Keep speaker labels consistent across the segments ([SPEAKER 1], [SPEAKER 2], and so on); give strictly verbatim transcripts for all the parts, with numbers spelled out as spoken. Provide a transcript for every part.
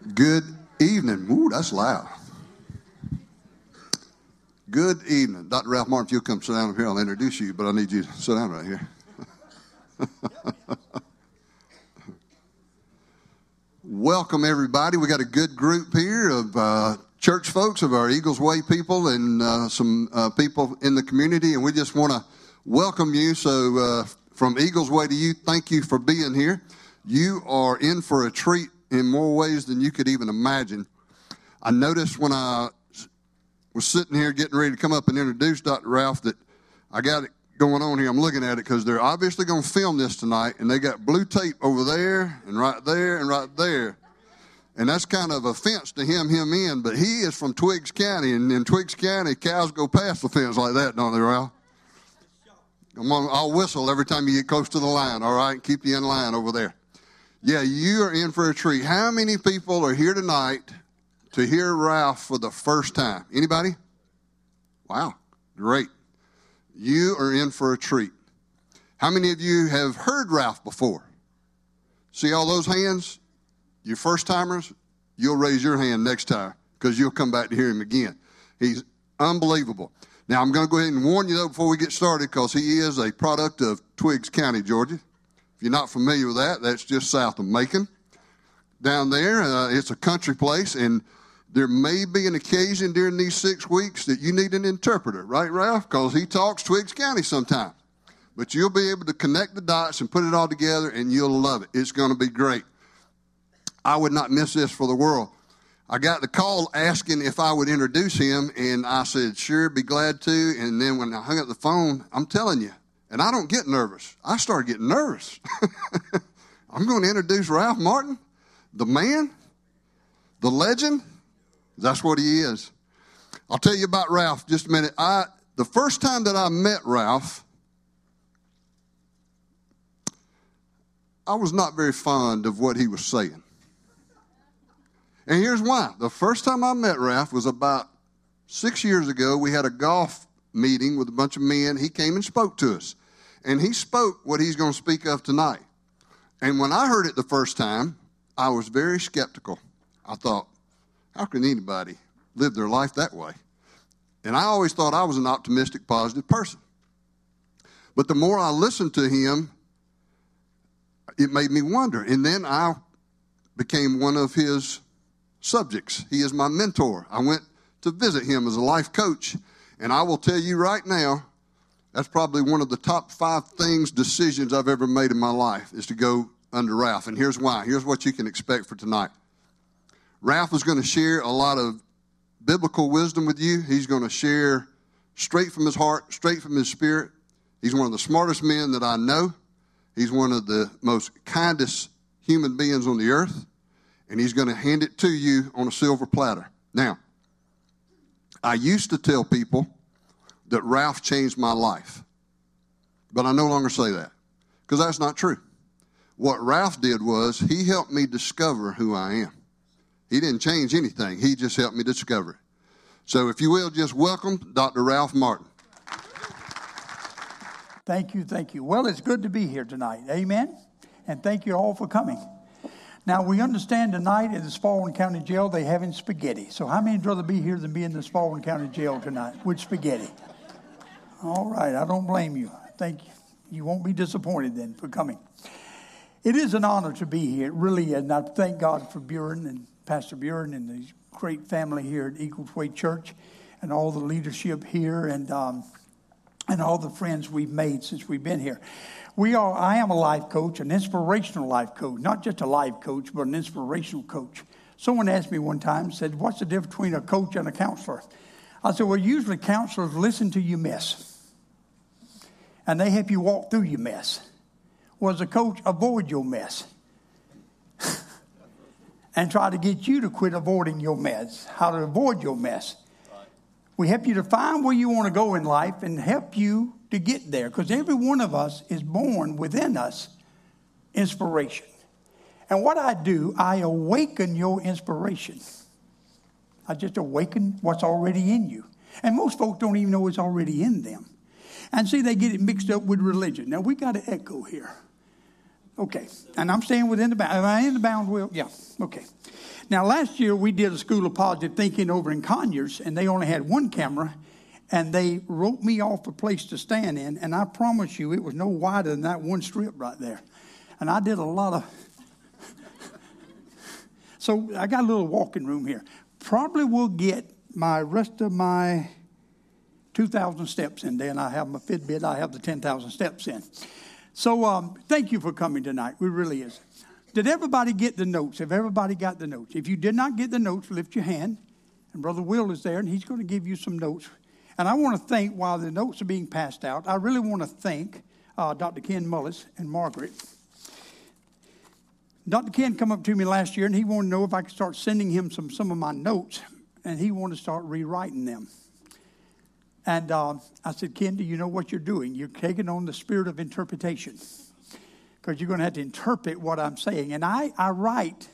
[SPEAKER 1] Good evening. Ooh, that's loud. Good evening. Doctor Ralph Martin, if you'll come sit down up here, I'll introduce you, but I need you to sit down right here. Welcome, everybody. We got a good group here of uh, church folks, of our Eagles Way people, and uh, some uh, people in the community, and we just want to welcome you. So uh, from Eagles Way to you, thank you for being here. You are in for a treat in more ways than you could even imagine. I noticed when I was sitting here getting ready to come up and introduce Doctor Ralph that I got it going on here. I'm looking at it because they're obviously going to film this tonight, and they got blue tape over there and right there and right there. And that's kind of a fence to hem him in, but he is from Twiggs County, and in Twiggs County, cows go past the fence like that, don't they, Ralph? I'm on, I'll whistle every time you get close to the line, all right? Keep you in line over there. Yeah, you are in for a treat. How many people are here tonight to hear Ralph for the first time? Anybody? Wow, great. You are in for a treat. How many of you have heard Ralph before? See all those hands? You first-timers, you'll raise your hand next time because you'll come back to hear him again. He's unbelievable. Now, I'm going to go ahead and warn you, though, before we get started, because he is a product of Twiggs County, Georgia. If you're not familiar with that, that's just south of Macon. Down there, uh, it's a country place, and there may be an occasion during these six weeks that you need an interpreter, right, Ralph? Because he talks Twiggs County sometimes. But you'll be able to connect the dots and put it all together, and you'll love it. It's going to be great. I would not miss this for the world. I got the call asking if I would introduce him, and I said, sure, be glad to. And then when I hung up the phone, I'm telling you, and I don't get nervous. I started getting nervous. I'm going to introduce Ralph Martin, the man, the legend. That's what he is. I'll tell you about Ralph just a minute. I the first time that I met Ralph, I was not very fond of what he was saying. And here's why. The first time I met Ralph was about six years ago. We had a golf meeting with a bunch of men. He came and spoke to us. And he spoke what he's going to speak of tonight. And when I heard it the first time, I was very skeptical. I thought, how can anybody live their life that way? And I always thought I was an optimistic, positive person. But the more I listened to him, it made me wonder. And then I became one of his subjects. He is my mentor. I went to visit him as a life coach. And I will tell you right now, that's probably one of the top five things, decisions I've ever made in my life, is to go under Ralph. And here's why. Here's what you can expect for tonight. Ralph is going to share a lot of biblical wisdom with you. He's going to share straight from his heart, straight from his spirit. He's one of the smartest men that I know. He's one of the most kindest human beings on the earth. And he's going to hand it to you on a silver platter. Now, I used to tell people that Ralph changed my life. But I no longer say that, because that's not true. What Ralph did was he helped me discover who I am. He didn't change anything. He just helped me discover it. So if you will, just welcome Doctor Ralph Martin.
[SPEAKER 2] Thank you, thank you. Well, it's good to be here tonight. Amen? And thank you all for coming. Now, we understand tonight in the Spalding County Jail, they're having spaghetti. So how many would rather be here than be in the Spalding County Jail tonight with spaghetti? All right, I don't blame you. Thank you. You won't be disappointed then for coming. It is an honor to be here. It really is. And I thank God for Buren and Pastor Buren and the great family here at Eagles Way Church and all the leadership here and um, and all the friends we've made since we've been here. We are. I am a life coach, an inspirational life coach, not just a life coach, but an inspirational coach. Someone asked me one time, said, what's the difference between a coach and a counselor? I said, well, usually counselors listen to your mess. And they help you walk through your mess. Whereas a coach, avoid your mess. And try to get you to quit avoiding your mess. How to avoid your mess. Right. We help you to find where you want to go in life and help you to get there. Because every one of us is born within us inspiration. And what I do, I awaken your inspiration. I just awaken what's already in you. And most folks don't even know it's already in them. And see, they get it mixed up with religion. Now, we got to echo here. Okay. And I'm staying within the bound. Am I in the bound, Will? Yeah. Okay. Now, last year we did a School of Positive Thinking over in Conyers, and they only had one camera, and they wrote me off a place to stand in, and I promise you it was no wider than that one strip right there. And I did a lot of... So I got a little walking room here. Probably will get my rest of my two thousand steps in there, and I have my Fitbit. I have the ten thousand steps in. So um, thank you for coming tonight. It really is. Did everybody get the notes? Have everybody got the notes? If you did not get the notes, lift your hand. And Brother Will is there, and he's going to give you some notes. And I want to thank, while the notes are being passed out, I really want to thank uh, Doctor Ken Mullis and Margaret. Doctor Ken come up to me last year, and he wanted to know if I could start sending him some, some of my notes, and he wanted to start rewriting them. And uh, I said, Ken, do you know what you're doing? You're taking on the spirit of interpretation, because you're going to have to interpret what I'm saying. And I, I write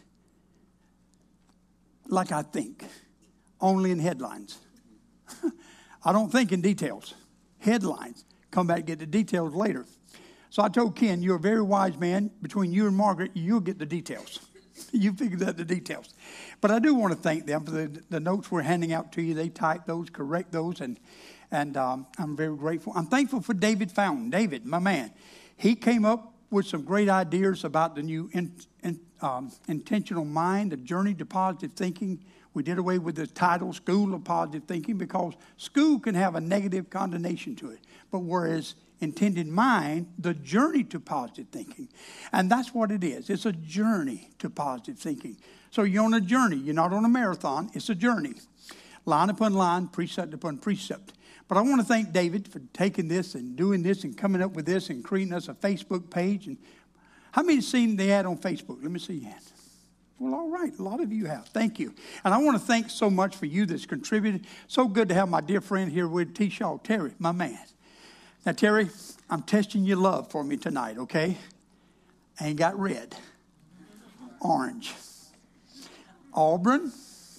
[SPEAKER 2] like I think, only in headlines. I don't think in details. Headlines. Come back and get the details later. So I told Ken, you're a very wise man. Between you and Margaret, you'll get the details. You figure out the details. But I do want to thank them for the, the notes we're handing out to you. They type those, correct those, and and um, I'm very grateful. I'm thankful for David Fountain. David, my man, he came up with some great ideas about the new in, in, um, intentional mind, the journey to positive thinking. We did away with the title, School of Positive Thinking, because school can have a negative connotation to it. But whereas intended mind, the journey to positive thinking. And that's what it is. It's a journey to positive thinking. So you're on a journey. You're not on a marathon. It's a journey. Line upon line, precept upon precept. But I want to thank David for taking this and doing this and coming up with this and creating us a Facebook page. And how many have seen the ad on Facebook? Let me see your hand. Well, all right. A lot of you have. Thank you. And I want to thank so much for you that's contributed. So good to have my dear friend here with T. Shaw, Terry, my man. Now, Terry, I'm testing your love for me tonight, okay? I ain't got red. Orange. Auburn.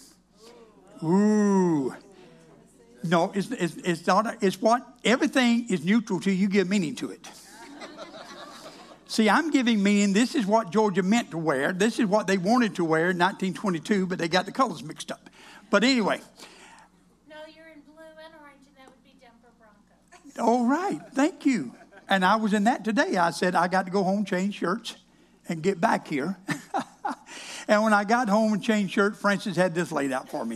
[SPEAKER 2] Ooh. No, it's, it's, it's not. It's what, everything is neutral till you give meaning to it. See, I'm giving meaning. This is what Georgia meant to wear. This is what they wanted to wear in nineteen twenty-two, but they got the colors mixed up. But anyway.
[SPEAKER 3] No, you're in blue and orange, and that would be Denver Broncos.
[SPEAKER 2] All right. Thank you. And I was in that today. I said, I got to go home, change shirts, and get back here. And when I got home and changed shirts, Francis had this laid out for me.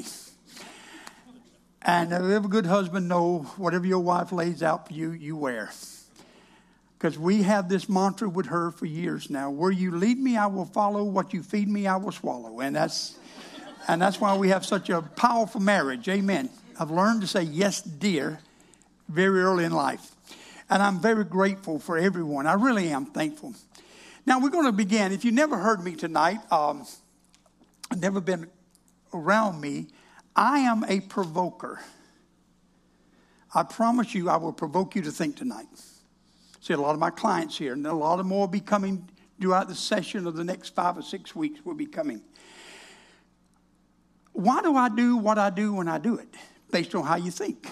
[SPEAKER 2] And if a good husband know whatever your wife lays out for you, you wear. Because we have this mantra with her for years now. Where you lead me, I will follow. What you feed me, I will swallow. And that's and that's why we have such a powerful marriage. Amen. I've learned to say yes, dear, very early in life. And I'm very grateful for everyone. I really am thankful. Now, we're going to begin. If you never heard me tonight, um, never been around me, I am a provoker. I promise you I will provoke you to think tonight. See, a lot of my clients here, and a lot of more will be coming throughout the session of the next five or six weeks will be coming. Why do I do what I do when I do it? Based on how you think.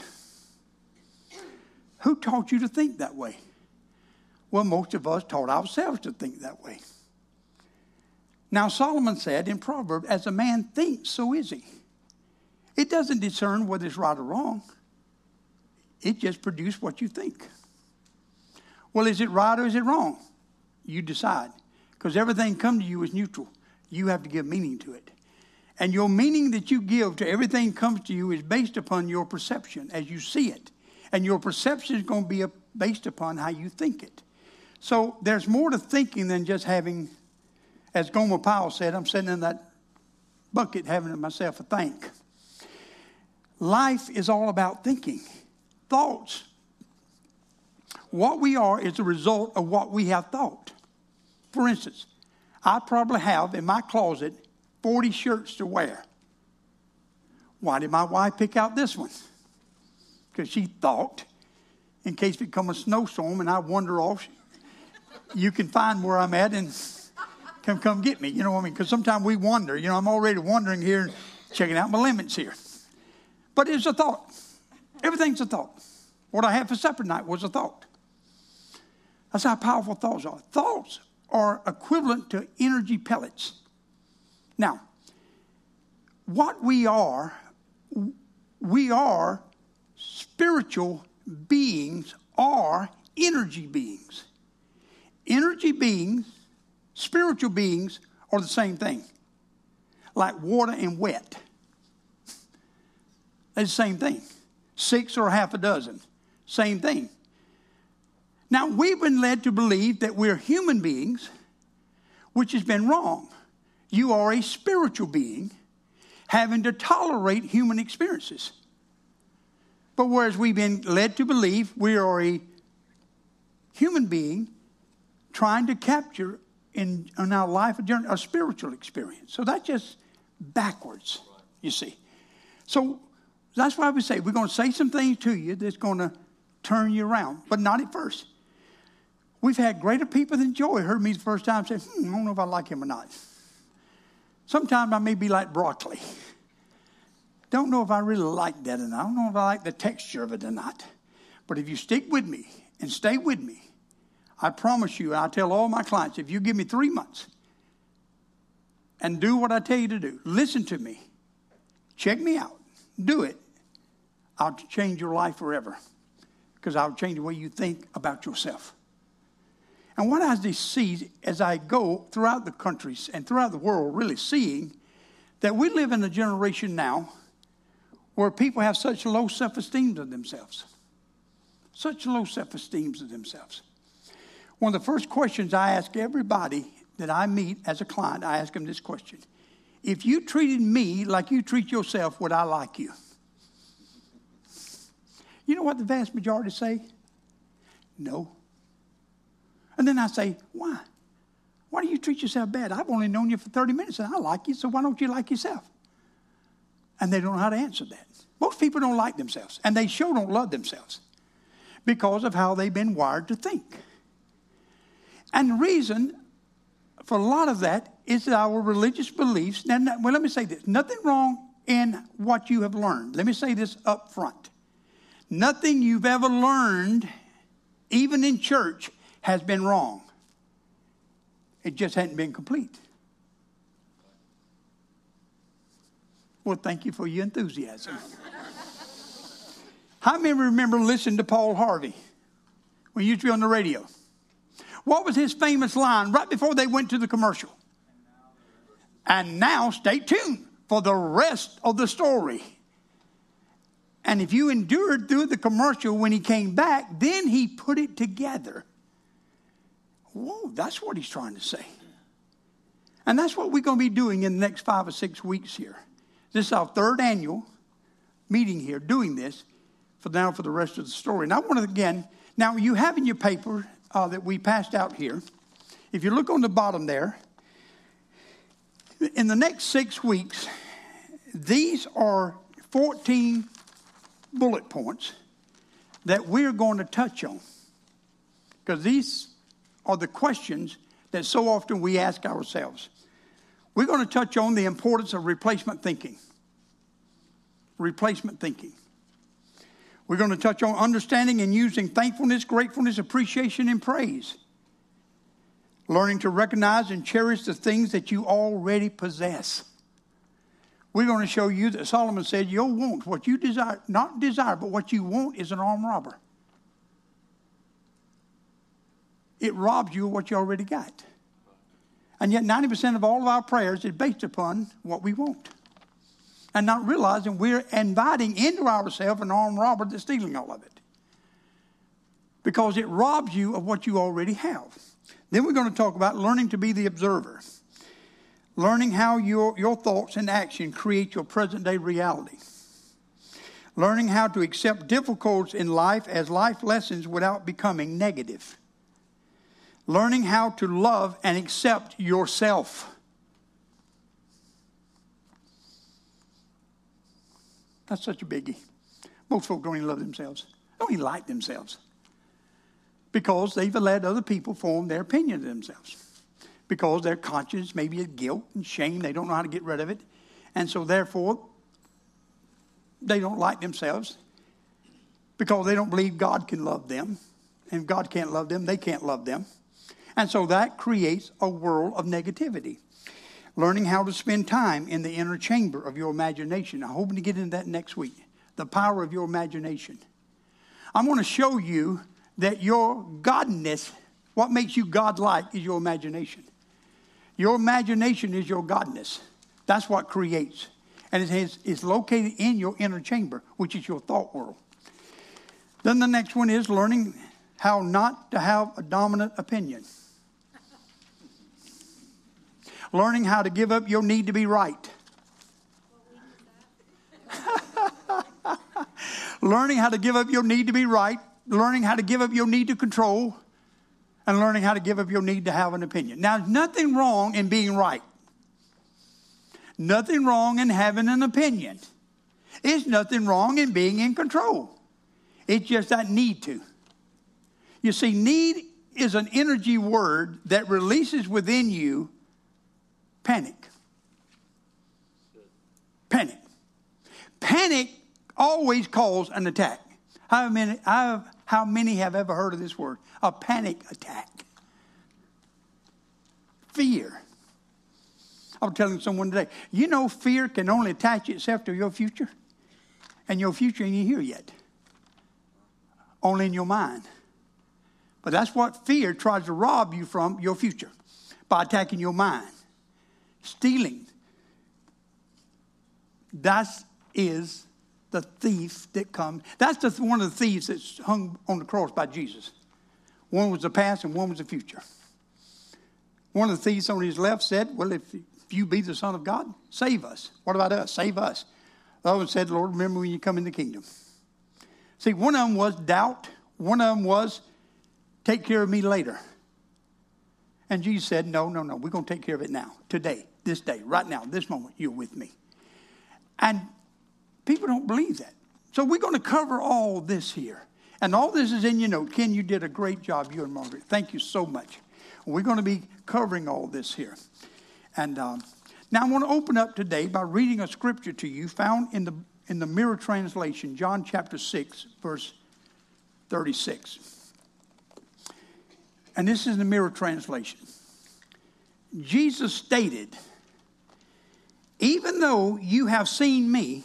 [SPEAKER 2] Who taught you to think that way? Well, most of us taught ourselves to think that way. Now, Solomon said in Proverbs, as a man thinks, so is he. It doesn't discern whether it's right or wrong. It just produces what you think. Well, is it right or is it wrong? You decide. Because everything come to you is neutral. You have to give meaning to it. And your meaning that you give to everything comes to you is based upon your perception as you see it. And your perception is going to be based upon how you think it. So there's more to thinking than just having, as Gomer Powell said, I'm sitting in that bucket having myself a think. Life is all about thinking. Thoughts. What we are is a result of what we have thought. For instance, I probably have in my closet forty shirts to wear. Why did my wife pick out this one? Because she thought, in case it come a snowstorm and I wander off, you can find where I'm at and come come get me. You know what I mean? Because sometimes we wander. You know, I'm already wandering here, checking out my limits here. But it's a thought. Everything's a thought. What I had for supper tonight was a thought. That's how powerful thoughts are. Thoughts are equivalent to energy pellets. Now, what we are, we are spiritual beings, are energy beings. Energy beings, spiritual beings are the same thing. Like water and wet. They're the same thing. Six or half a dozen. Same thing. Now, we've been led to believe that we're human beings, which has been wrong. You are a spiritual being having to tolerate human experiences. But whereas we've been led to believe we are a human being trying to capture in, in our life a, journey, a spiritual experience. So that's just backwards, you see. So that's why we say we're going to say some things to you that's going to turn you around, but not at first. We've had greater people than Joey heard me the first time say, hmm, I don't know if I like him or not. Sometimes I may be like broccoli. Don't know if I really like that or not. I don't know if I like the texture of it or not. But if you stick with me and stay with me, I promise you, I tell all my clients, if you give me three months and do what I tell you to do, listen to me, check me out, do it, I'll change your life forever. Because I'll change the way you think about yourself. And what I see as I go throughout the countries and throughout the world, really seeing that we live in a generation now where people have such low self-esteem of themselves. Such low self-esteem of themselves. One of the first questions I ask everybody that I meet as a client, I ask them this question. If you treated me like you treat yourself, would I like you? You know what the vast majority say? No. And then I say, why? Why do you treat yourself bad? I've only known you for thirty minutes and I like you, so why don't you like yourself? And they don't know how to answer that. Most people don't like themselves, and they sure don't love themselves because of how they've been wired to think. And the reason for a lot of that is our religious beliefs. Now, well, let me say this. Nothing wrong in what you have learned. Let me say this up front. Nothing you've ever learned, even in church, has been wrong. It just hadn't been complete. Well, thank you for your enthusiasm. How many remember listening to Paul Harvey when he used to be on the radio? What was his famous line right before they went to the commercial? And now stay tuned for the rest of the story. And if you endured through the commercial when he came back, then he put it together. Whoa, that's what he's trying to say. And that's what we're going to be doing in the next five or six weeks here. This is our third annual meeting here, doing this for now for the rest of the story. And I want to, again, now you have in your paper uh, that we passed out here, if you look on the bottom there, in the next six weeks, these are fourteen bullet points that we're going to touch on. Because these are the questions that so often we ask ourselves. We're going to touch on the importance of replacement thinking. Replacement thinking. We're going to touch on understanding and using thankfulness, gratefulness, appreciation, and praise. Learning to recognize and cherish the things that you already possess. We're going to show you that Solomon said, your want, what you desire, not desire, but what you want is an armed robber. It robs you of what you already got. And yet ninety percent of all of our prayers is based upon what we want. And not realizing we're inviting into ourselves an armed robber that's stealing all of it. Because it robs you of what you already have. Then we're going to talk about learning to be the observer. Learning how your, your thoughts and action create your present day reality. Learning how to accept difficulties in life as life lessons without becoming negative. Learning how to love and accept yourself. That's such a biggie. Most folk don't even love themselves. Don't even like themselves. Because they've let other people form their opinion of themselves. Because their conscience may be a guilt and shame. They don't know how to get rid of it. And so therefore, they don't like themselves. Because they don't believe God can love them. And if God can't love them, they can't love them. And so that creates a world of negativity. Learning how to spend time in the inner chamber of your imagination. I'm hoping to get into that next week. The power of your imagination. I'm going to show you that your godness, what makes you godlike, is your imagination. Your imagination is your godness. That's what creates. And it is, it's located in your inner chamber, which is your thought world. Then the next one is learning how not to have a dominant opinion. Learning how to give up your need to be right. Learning how to give up your need to be right. Learning how to give up your need to control. And learning how to give up your need to have an opinion. Now, there's nothing wrong in being right. Nothing wrong in having an opinion. There's nothing wrong in being in control. It's just that need to. You see, need is an energy word that releases within you panic. Panic. Panic always calls an attack. How many, how, how many have ever heard of this word? A panic attack. Fear. I was telling someone today, you know fear can only attach itself to your future. And your future ain't here yet. Only in your mind. But that's what fear tries to rob you from, your future. By attacking your mind. Stealing. That is the thief that comes. That's the, one of the thieves that's hung on the cross by Jesus. One was the past and one was the future. One of the thieves on his left said, well, if, if you be the Son of God, save us. What about us? Save us. The other one said, Lord, remember when you come in the kingdom. See, one of them was doubt. One of them was take care of me later. And Jesus said, no, no, no. We're going to take care of it now. Today. This day. Right now. This moment. You're with me. And people don't believe that. So we're going to cover all this here. And all this is in your note. Ken, you did a great job, you and Margaret. Thank you so much. We're going to be covering all this here. And um, now I want to open up today by reading a scripture to you found in the in the Mirror Translation, John chapter six, verse thirty-six. And this is the Mirror Translation. Jesus stated, even though you have seen me,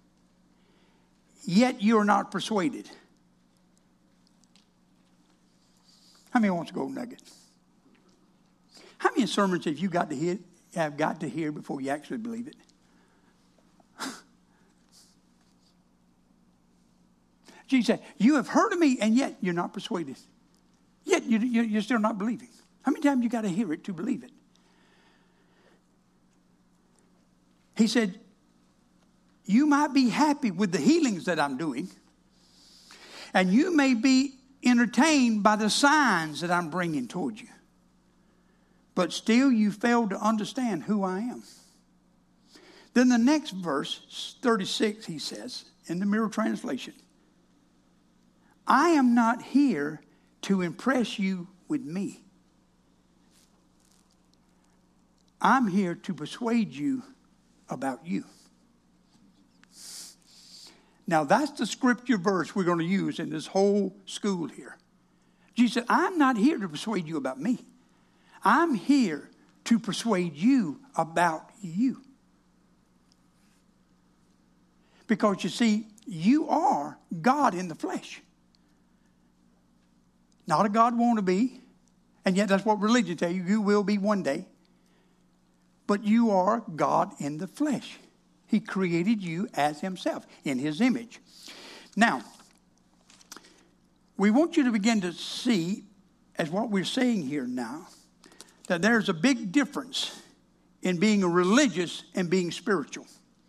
[SPEAKER 2] yet you are not persuaded. How many wants to go nugget? How many sermons have you got to hear, have got to hear before you actually believe it? Jesus said, you have heard of me, and yet you're not persuaded. Yet you, you, you're still not believing. How many times you got to hear it to believe it? He said, you might be happy with the healings that I'm doing, and you may be entertained by the signs that I'm bringing toward you. But still you fail to understand who I am. Then the next verse, thirty-six, he says, in the Mirror Translation, I am not here to impress you with me. I'm here to persuade you about you. Now that's the scripture verse we're going to use in this whole school here. Jesus said, I'm not here to persuade you about me. I'm here to persuade you about you. Because you see, you are God in the flesh. Not a God wannabe, and yet that's what religion tells you. You will be one day. But you are God in the flesh. He created you as himself, in his image. Now, we want you to begin to see, as what we're saying here now, that there's a big difference in being a religious and being spiritual.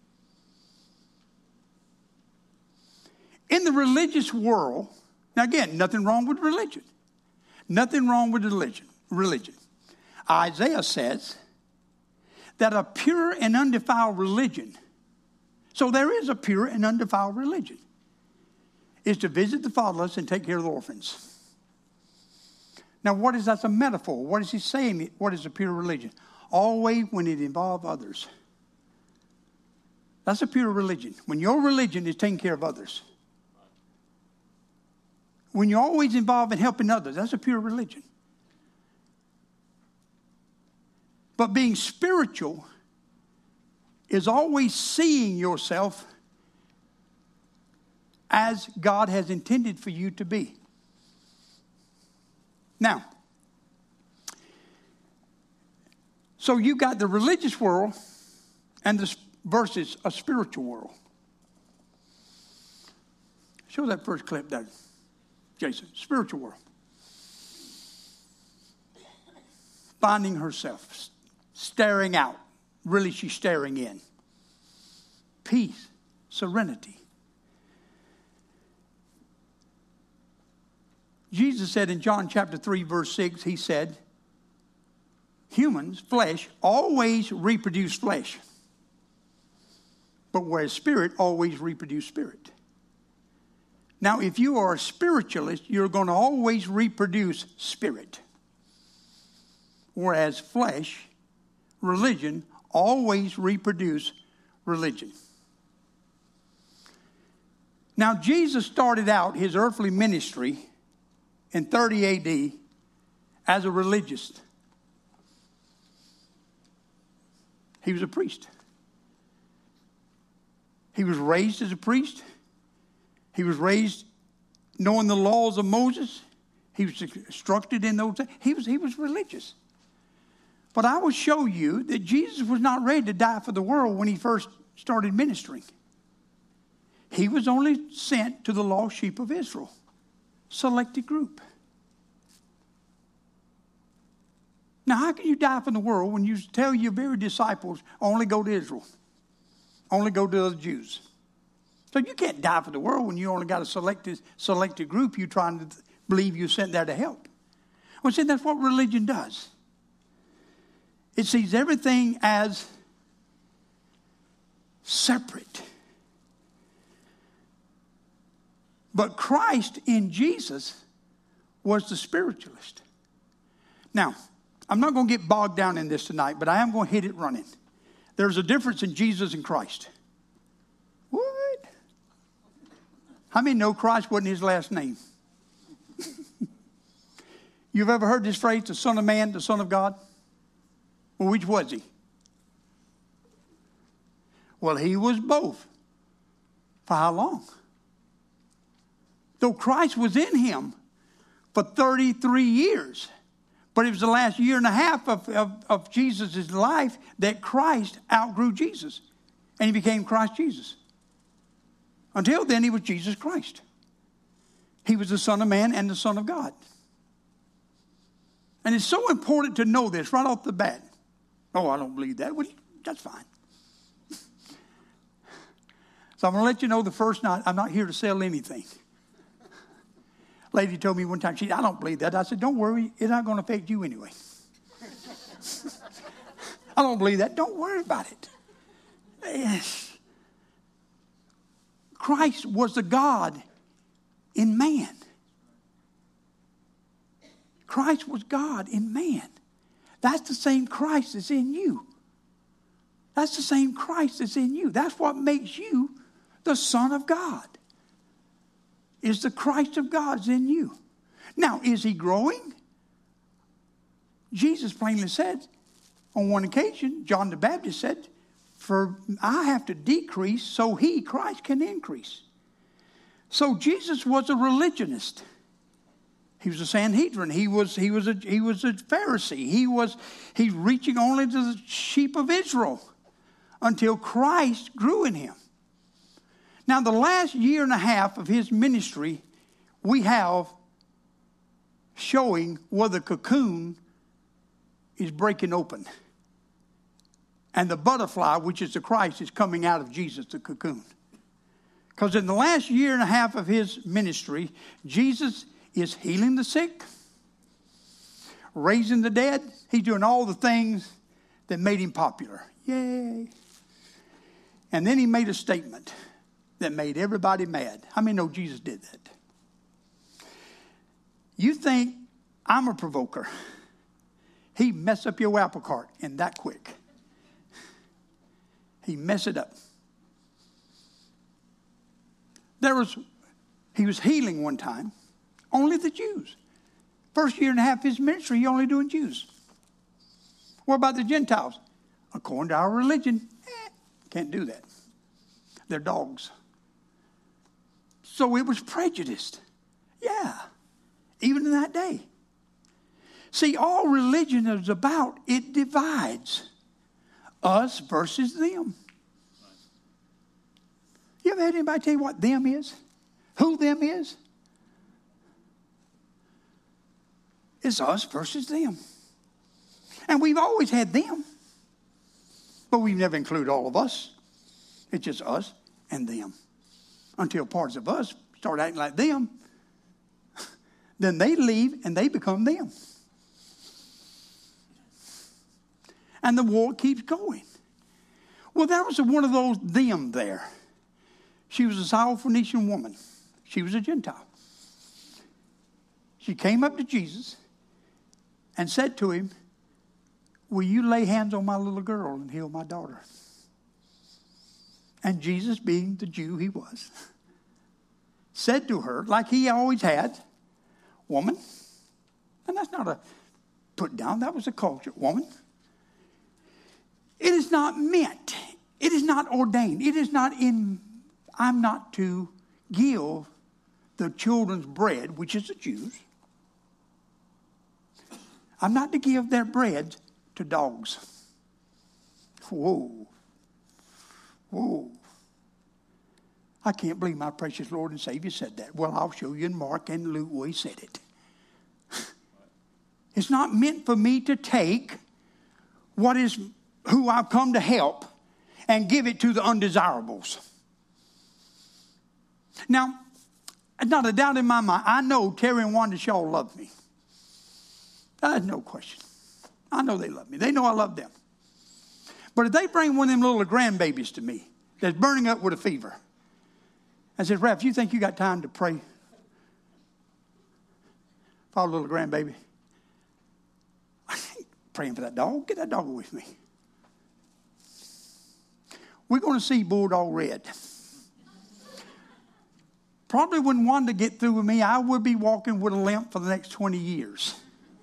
[SPEAKER 2] In the religious world, now again, nothing wrong with religion. Nothing wrong with religion. Religion. Isaiah says that a pure and undefiled religion, so there is a pure and undefiled religion, is to visit the fatherless and take care of the orphans. Now, what is that? A metaphor. What is he saying? What is a pure religion? Always when it involves others. That's a pure religion. When your religion is taking care of others. When you're always involved in helping others, that's a pure religion. But being spiritual is always seeing yourself as God has intended for you to be. Now, so you got the religious world and the versus a spiritual world. Show that first clip there, Jason. Spiritual world. Finding herself, staring out. Really, she's staring in. Peace, serenity. Jesus said in John chapter three, verse six, he said, humans, flesh, always reproduce flesh. But whereas spirit always reproduce spirit. Now, if you are a spiritualist, you're going to always reproduce spirit. Whereas flesh, religion, always reproduce religion. Now, Jesus started out his earthly ministry in thirty A D as a religious. He was a priest. He was raised as a priest. He was raised knowing the laws of Moses. He was instructed in those things. He was, he was religious. But I will show you that Jesus was not ready to die for the world when he first started ministering. He was only sent to the lost sheep of Israel. Selected group. Now, how can you die for the world when you tell your very disciples only go to Israel? Only go to the Jews. So you can't die for the world when you only got a selected, selected group you trying to believe you sent there to help. Well, see, that's what religion does. It sees everything as separate. But Christ in Jesus was the spiritualist. Now, I'm not going to get bogged down in this tonight, but I am going to hit it running. There's a difference in Jesus and Christ. What? How many know Christ wasn't his last name? You've ever heard this phrase, the Son of Man, the Son of God? Well, which was he? Well, he was both. For how long? Though Christ was in him for thirty-three years. But it was the last year and a half of, of, of Jesus' life that Christ outgrew Jesus. And he became Christ Jesus. Until then, he was Jesus Christ. He was the Son of Man and the Son of God. And it's so important to know this right off the bat. Oh, I don't believe that. Well, that's fine. So I'm going to let you know the first night, I'm not here to sell anything. Lady told me one time, she said, I don't believe that. I said, don't worry, it's not going to affect you anyway. I don't believe that. Don't worry about it. Yes. Christ was the God in man. Christ was God in man. That's the same Christ that's in you. That's the same Christ that's in you. That's what makes you the Son of God. Is the Christ of God in you. Now, is he growing? Jesus plainly said, on one occasion, John the Baptist said, for I have to decrease so he, Christ, can increase. So Jesus was a religionist. He was a Sanhedrin. He was, he was, a, he was a Pharisee. He was he's reaching only to the sheep of Israel until Christ grew in him. Now, the last year and a half of his ministry, we have showing where the cocoon is breaking open. And the butterfly, which is the Christ, is coming out of Jesus, the cocoon. Because in the last year and a half of his ministry, Jesus is healing the sick, raising the dead. He's doing all the things that made him popular. Yay. And then he made a statement that made everybody mad. How many know Jesus did that? You think I'm a provoker. He messed up your apple cart and that quick. He messed it up. There was, he was healing one time. Only the Jews. First year and a half of his ministry, he only doing Jews. What about the Gentiles? According to our religion, eh, can't do that. They're dogs. So it was prejudiced. Yeah, even in that day. See, all religion is about, it divides us versus them. You ever had anybody tell you what them is? Who them is? It's us versus them. And we've always had them. But we've never included all of us. It's just us and them. Until parts of us start acting like them. Then they leave and they become them. And the war keeps going. Well, there was one of those them there. She was a Syrophoenician woman. She was a Gentile. She came up to Jesus and said to him, will you lay hands on my little girl and heal my daughter? And Jesus, being the Jew he was, said to her, like he always had, woman, and that's not a put down, that was a culture, woman, it is not meant, it is not ordained, it is not in, I'm not to give the children's bread, which is the Jews. I'm not to give their bread to dogs. Whoa. Whoa. I can't believe my precious Lord and Savior said that. Well, I'll show you in Mark and Luke where he said it. It's not meant for me to take what is who I've come to help and give it to the undesirables. Now, not a doubt in my mind, I know Terry and Wanda Shaw love me. There's no question. I know they love me. They know I love them. But if they bring one of them little grandbabies to me that's burning up with a fever, and says, Ralph, you think you got time to pray for our little grandbaby? I ain't praying for that dog. Get that dog away from me. We're going to see Bulldog Red. Probably when Wanda get through with me, I would be walking with a limp for the next twenty years.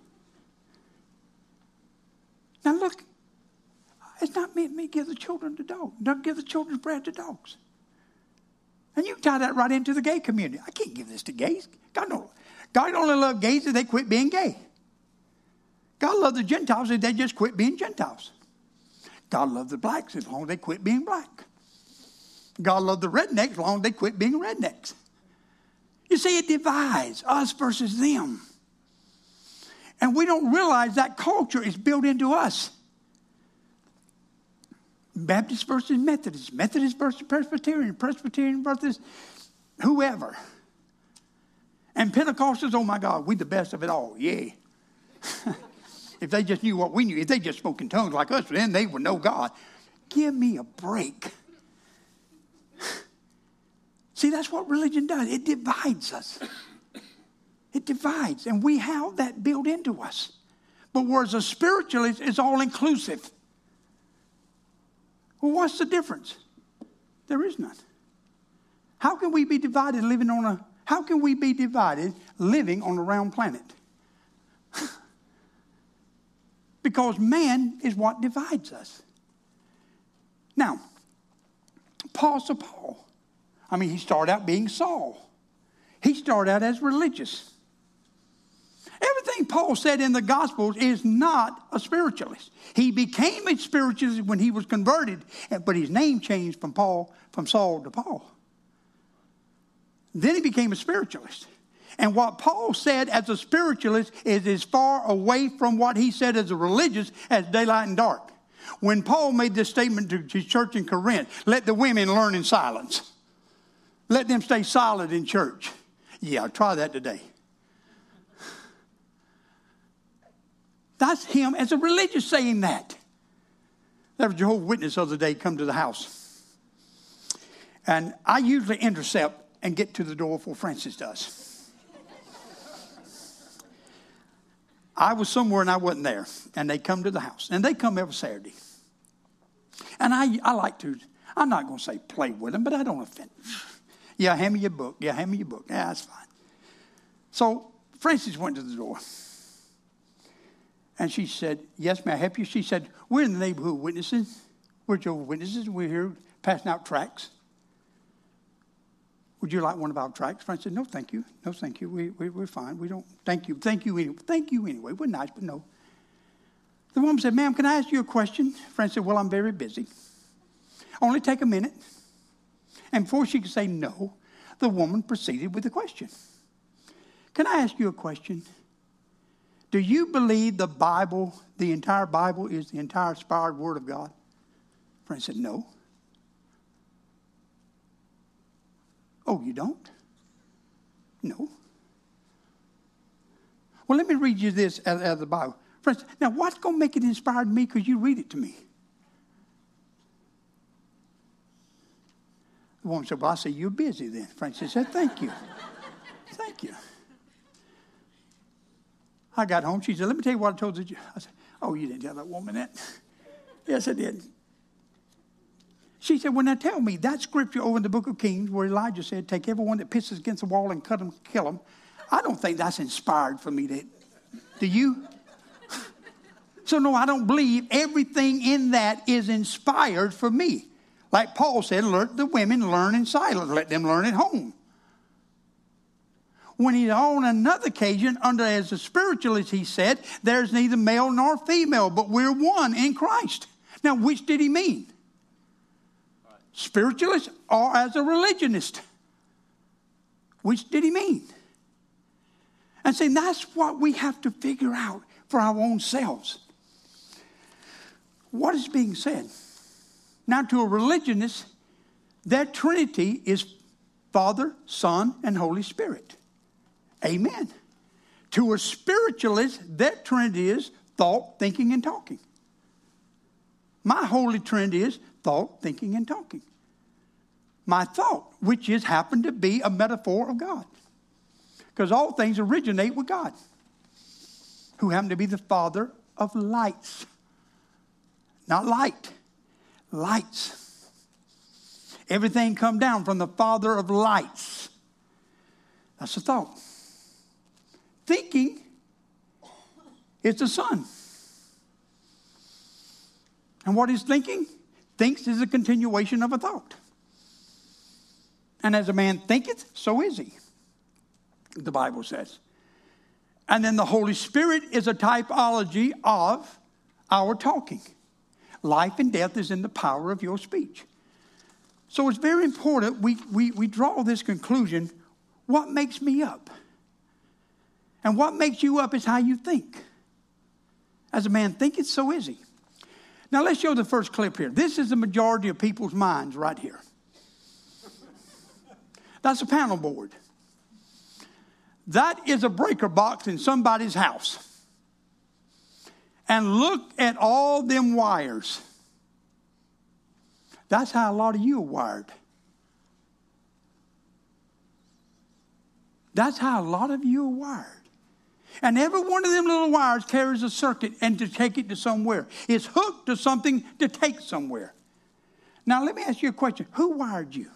[SPEAKER 2] Now look, it's not meant me to give the children to dogs. Don't give the children's bread to dogs. And you tie that right into the gay community. I can't give this to gays. God don't. God only loves gays if they quit being gay. God loves the Gentiles if they just quit being Gentiles. God loves the blacks as long as they quit being black. God loves the rednecks as long as they quit being rednecks. You see, it divides us versus them. And we don't realize that culture is built into us. Baptist versus Methodist, Methodist versus Presbyterian, Presbyterian versus whoever. And Pentecostals, oh my God, we the best of it all. Yeah. If they just knew what we knew, if they just spoke in tongues like us, then they would know God. Give me a break. See, that's what religion does. It divides us. It divides, and we have that built into us. But whereas a spiritualist is all inclusive. Well, what's the difference? There is none. How can we be divided living on a, how can we be divided living on a round planet? Because man is what divides us. Now, Apostle Paul, I mean, he started out being Saul. He started out as religious. Everything Paul said in the Gospels is not a spiritualist. He became a spiritualist when he was converted, but his name changed from Paul, from Saul to Paul. Then he became a spiritualist. And what Paul said as a spiritualist is as far away from what he said as a religious as daylight and dark. When Paul made this statement to his church in Corinth, let the women learn in silence. Let them stay silent in church. Yeah, try that today. That's him as a religious saying that. There was a Jehovah's Witness the other day come to the house. And I usually intercept and get to the door before Francis does. I was somewhere and I wasn't there. And they come to the house. And they come every Saturday. And I, I like to, I'm not going to say play with them, but I don't offend them. Yeah, hand me your book. Yeah, hand me your book. Yeah, that's fine. So Francis went to the door. And she said, yes, may I help you? She said, we're in the neighborhood witnesses. We're Jehovah's Witnesses. We're here passing out tracts. Would you like one of our tracts? Frank said, no, thank you. No, thank you. We, we, we're fine. We don't, thank you. Thank you anyway. Thank you anyway. We're nice, but no. The woman said, ma'am, can I ask you a question? Frank said, well, I'm very busy. Only take a minute. And before she could say no, the woman proceeded with the question. Can I ask you a question? Do you believe the Bible, the entire Bible, is the entire inspired Word of God? Frank said, no. Oh, you don't? No. Well, let me read you this out of the Bible. Friends, now what's going to make it inspired me? Because you read it to me. The woman said, well, I say, you're busy then. Francis said, thank you. Thank you. I got home. She said, let me tell you what I told you. I said, oh, you didn't tell that woman that. Yes, I did. She said, well, now tell me, that scripture over in the book of Kings where Elijah said, take everyone that pisses against the wall and cut them, kill them. I don't think that's inspired for me. To, do you? So, no, I don't believe everything in that is inspired for me. Like Paul said, let the women learn in silence. Let them learn at home. When he on another occasion, under as a spiritualist, he said, there's neither male nor female, but we're one in Christ. Now, which did he mean? Spiritualist or as a religionist? Which did he mean? And see, that's what we have to figure out for our own selves. What is being said? Now, to a religionist, that Trinity is Father, Son, and Holy Spirit. Amen. To a spiritualist, that Trinity is thought, thinking, and talking. My Holy Trinity is thought, thinking, and talking. My thought, which is happened to be a metaphor of God. Because all things originate with God, who happened to be the Father of lights. Not light, lights. Everything come down from the Father of lights. That's the thought. Thinking is the Son. And what is thinking? Thinks is a continuation of a thought. And as a man thinketh, so is he, the Bible says. And then the Holy Spirit is a typology of our talking. Life and death is in the power of your speech. So it's very important we, we, we draw this conclusion. What makes me up? And what makes you up is how you think. As a man thinketh, so is he. Now let's show the first clip here. This is the majority of people's minds right here. That's a panel board. That is a breaker box in somebody's house. And look at all them wires. That's how a lot of you are wired. That's how a lot of you are wired. And every one of them little wires carries a circuit and to take it to somewhere. It's hooked to something to take somewhere. Now let me ask you a question. Who wired you?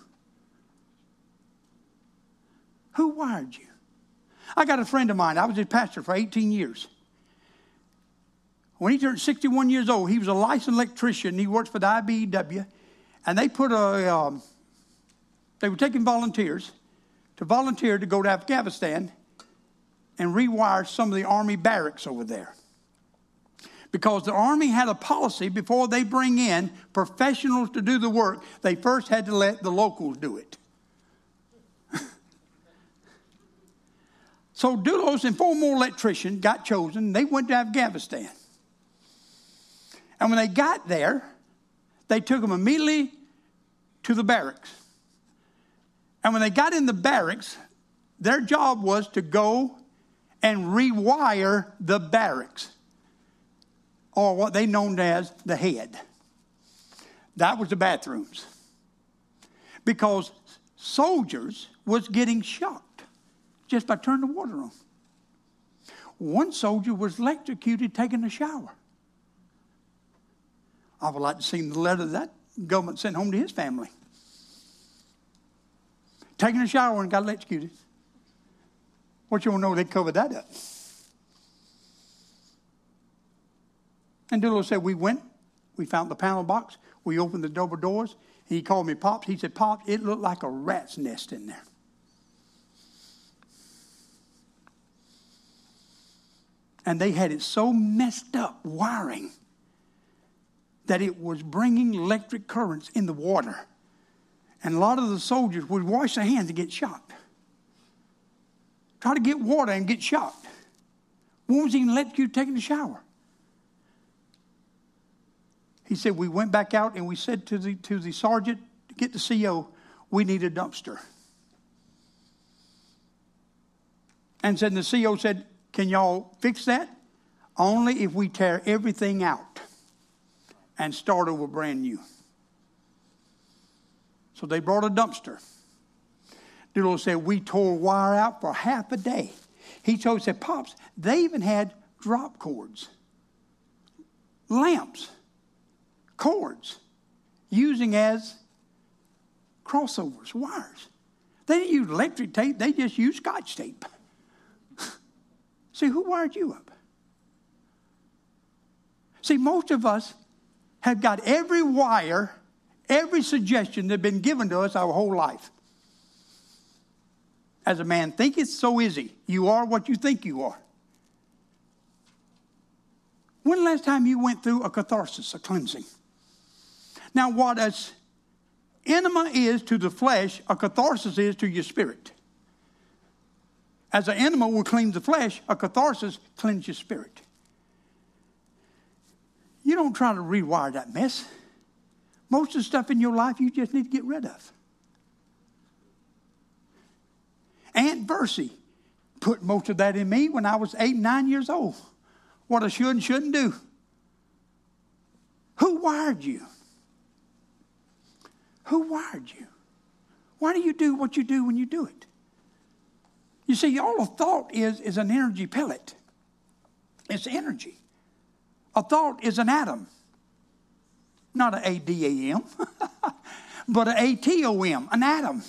[SPEAKER 2] Who wired you? I got a friend of mine. I was his pastor for eighteen years. When he turned sixty-one years old, he was a licensed electrician. He worked for the I B E W. And they put a, um, they were taking volunteers to volunteer to go to Afghanistan and rewire some of the Army barracks over there. Because the Army had a policy before they bring in professionals to do the work, they first had to let the locals do it. So Doulos and four more electricians got chosen. They went to Afghanistan. And when they got there, they took them immediately to the barracks. And when they got in the barracks, their job was to go and rewire the barracks, or what they known as the head. That was the bathrooms. Because soldiers was getting shocked just by turning the water on. One soldier was electrocuted taking a shower. I would like to see the letter that government sent home to his family. Taking a shower and got electrocuted. What you want to know, they covered that up. And Doolittle said, we went, we found the panel box, we opened the double doors, and he called me Pops. He said, Pops, it looked like a rat's nest in there. And they had it so messed up, wiring, that it was bringing electric currents in the water. And a lot of the soldiers would wash their hands and get shocked. Try to get water and get shocked. When was he going to let you take a shower? He said, we went back out and we said to the, to the sergeant, to get the C O, we need a dumpster. And said, the C O said, can y'all fix that? Only if we tear everything out and start over brand new. So they brought a dumpster. Doolittle said, we tore wire out for half a day. He told, said, Pops, they even had drop cords, lamps, cords, using as crossovers, wires. They didn't use electric tape. They just used Scotch tape. See, who wired you up? See, most of us have got every wire, every suggestion that's been given to us our whole life. As a man thinketh, so is he. You are what you think you are. When the last time you went through a catharsis, a cleansing? Now, what as enema is to the flesh, a catharsis is to your spirit. As an enema will cleanse the flesh, a catharsis cleanses your spirit. You don't try to rewire that mess. Most of the stuff in your life you just need to get rid of. Aunt Bercy put most of that in me when I was eight, nine years old. What I should and shouldn't do. Who wired you? Who wired you? Why do you do what you do when you do it? You see, all a thought is, is an energy pellet. It's energy. A thought is an atom. Not an A D A M, but an A T O M, an atom.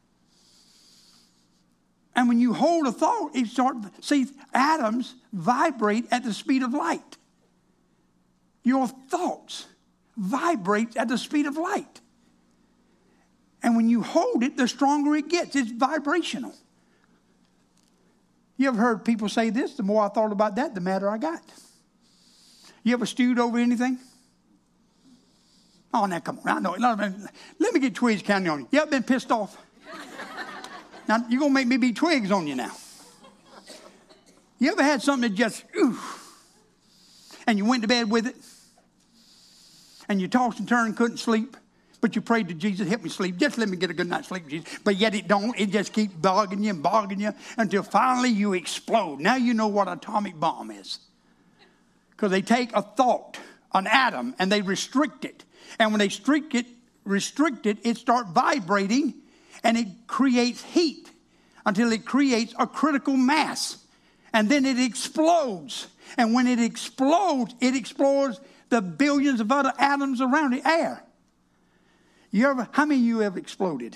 [SPEAKER 2] And when you hold a thought, it start, see, atoms vibrate at the speed of light. Your thoughts vibrate at the speed of light. And when you hold it, the stronger it gets. It's vibrational. You ever heard people say this? The more I thought about that, the madder I got. You ever stewed over anything? Oh, now come on. I know. Let me get Twigs County on you. You ever been pissed off? Now, you're going to make me be Twigs on you now. You ever had something that just, ooh, and you went to bed with it, and you tossed and turned and couldn't sleep, but you prayed to Jesus, help me sleep. Just let me get a good night's sleep, Jesus. But yet it don't. It just keeps bogging you and bogging you until finally you explode. Now you know what an atomic bomb is. Because they take a thought, an atom, and they restrict it. And when they restrict it, restrict it, it starts vibrating, and it creates heat until it creates a critical mass. And then it explodes. And when it explodes, it explodes the billions of other atoms around the air. You ever, how many of you have exploded?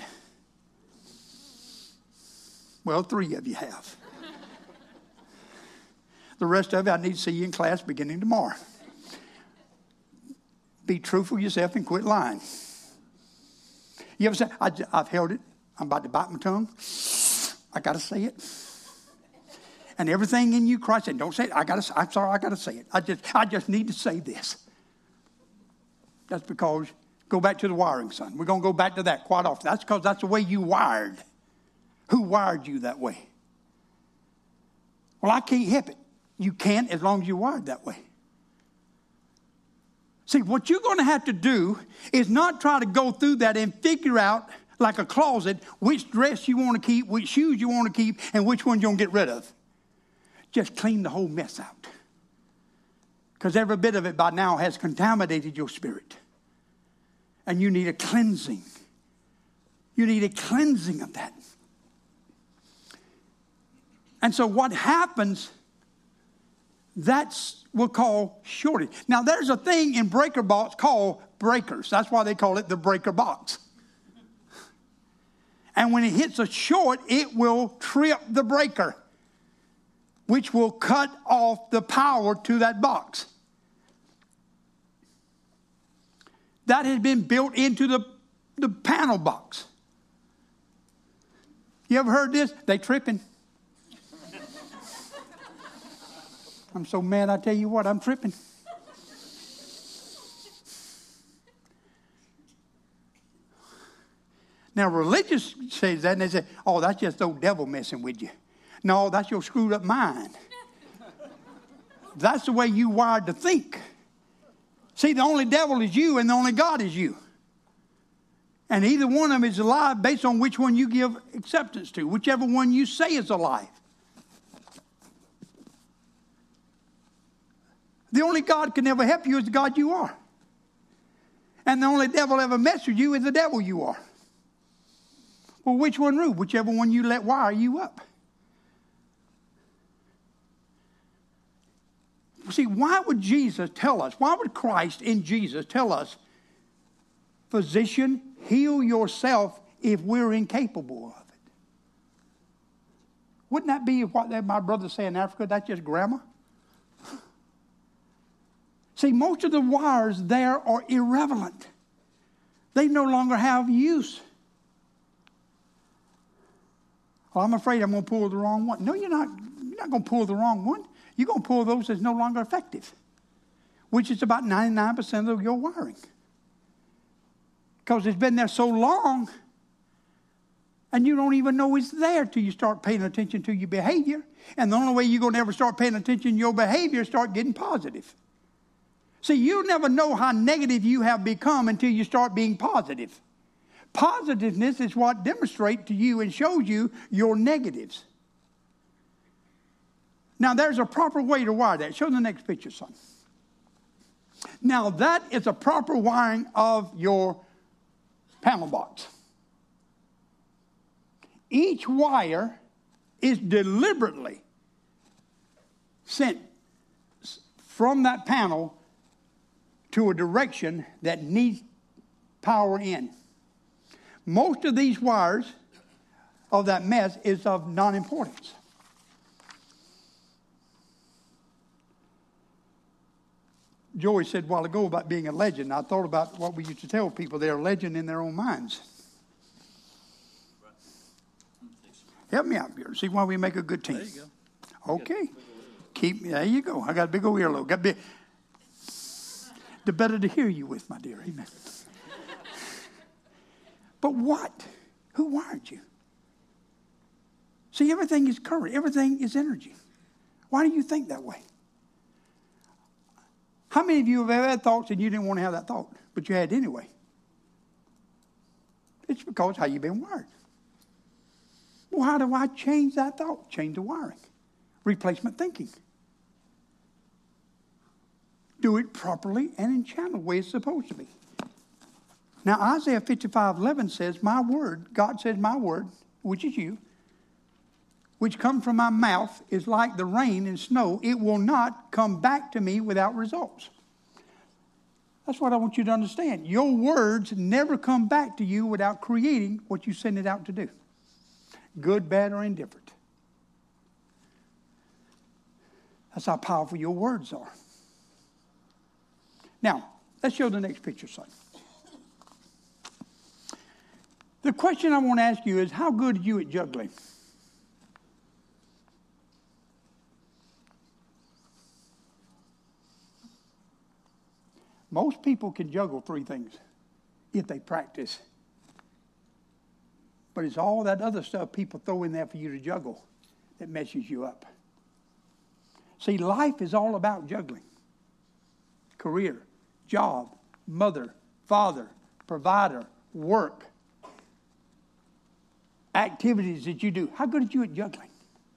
[SPEAKER 2] Well, three of you have. The rest of you, I need to see you in class beginning tomorrow. Be truthful yourself and quit lying. You ever say, I, I've held it. I'm about to bite my tongue. I got to say it. And everything in you, Christ said, don't say it. I got to. I'm sorry, I got to say it. I just, I just need to say this. That's because, go back to the wiring, son. We're going to go back to that quite often. That's because that's the way you wired. Who wired you that way? Well, I can't help it. You can't as long as you're wired that way. See, what you're going to have to do is not try to go through that and figure out, like a closet, which dress you want to keep, which shoes you want to keep, and which ones you're going to get rid of. Just clean the whole mess out. Because every bit of it by now has contaminated your spirit. And you need a cleansing. You need a cleansing of that. And so what happens, that's what we'll call shortage. Now there's a thing in breaker box called breakers. That's why they call it the breaker box. And when it hits a short, it will trip the breaker, which will cut off the power to that box. that has been built into the, the panel box. You ever heard this? They tripping. I'm so mad, I tell you what, I'm tripping. Now, religious says that, and they say, oh, that's just the old devil messing with you. No, that's your screwed up mind. That's the way you wired to think. See, the only devil is you, and the only God is you. And either one of them is alive based on which one you give acceptance to, whichever one you say is alive. The only God can ever help you is the God you are. And the only devil ever mess with you is the devil you are. Well, which one rule? Whichever one you let wire you up. See, why would Jesus tell us, why would Christ in Jesus tell us, physician, heal yourself if we're incapable of it? Wouldn't that be what my brothers say in Africa? That's just grammar. See, most of the wires there are irrelevant. They no longer have use. Well, I'm afraid I'm going to pull the wrong one. No, you're not. You're not going to pull the wrong one. You're going to pull those that's no longer effective, which is about ninety-nine percent of your wiring. Because it's been there so long, and you don't even know it's there till you start paying attention to your behavior. And the only way you're going to ever start paying attention to your behavior is start getting positive. See, you never know how negative you have become until you start being positive. Positiveness is what demonstrates to you and shows you your negatives. Now, there's a proper way to wire that. Show the next picture, son. Now, that is a proper wiring of your panel box. Each wire is deliberately sent from that panel to a direction that needs power in. Most of these wires of that mess is of non-importance. Joey said a while ago about being a legend. I thought about what we used to tell people. They're a legend in their own minds. Help me out, Beard. See why we make a good team.
[SPEAKER 4] There you go.
[SPEAKER 2] Okay. Keep there you go. I got a big old earlobe. Got big. The better to hear you with, my dear. Amen. But what? Who wired you? See, everything is current. Everything is energy. Why do you think that way? How many of you have ever had thoughts and you didn't want to have that thought, but you had it anyway? It's because how you've been wired. Well, how do I change that thought? Change the wiring. Replacement thinking. Do it properly and in channel the way it's supposed to be. Now, Isaiah fifty-five eleven says, my word, God says my word, which is you, which comes from my mouth is like the rain and snow. It will not come back to me without results. That's what I want you to understand. Your words never come back to you without creating what you send it out to do. Good, bad, or indifferent. That's how powerful your words are. Now, let's show the next picture, son. The question I want to ask you is, how good are you at juggling? Most people can juggle three things if they practice. But it's all that other stuff people throw in there for you to juggle that messes you up. See, life is all about juggling. Career, job, mother, father, provider, work, activities that you do. How good are you at juggling?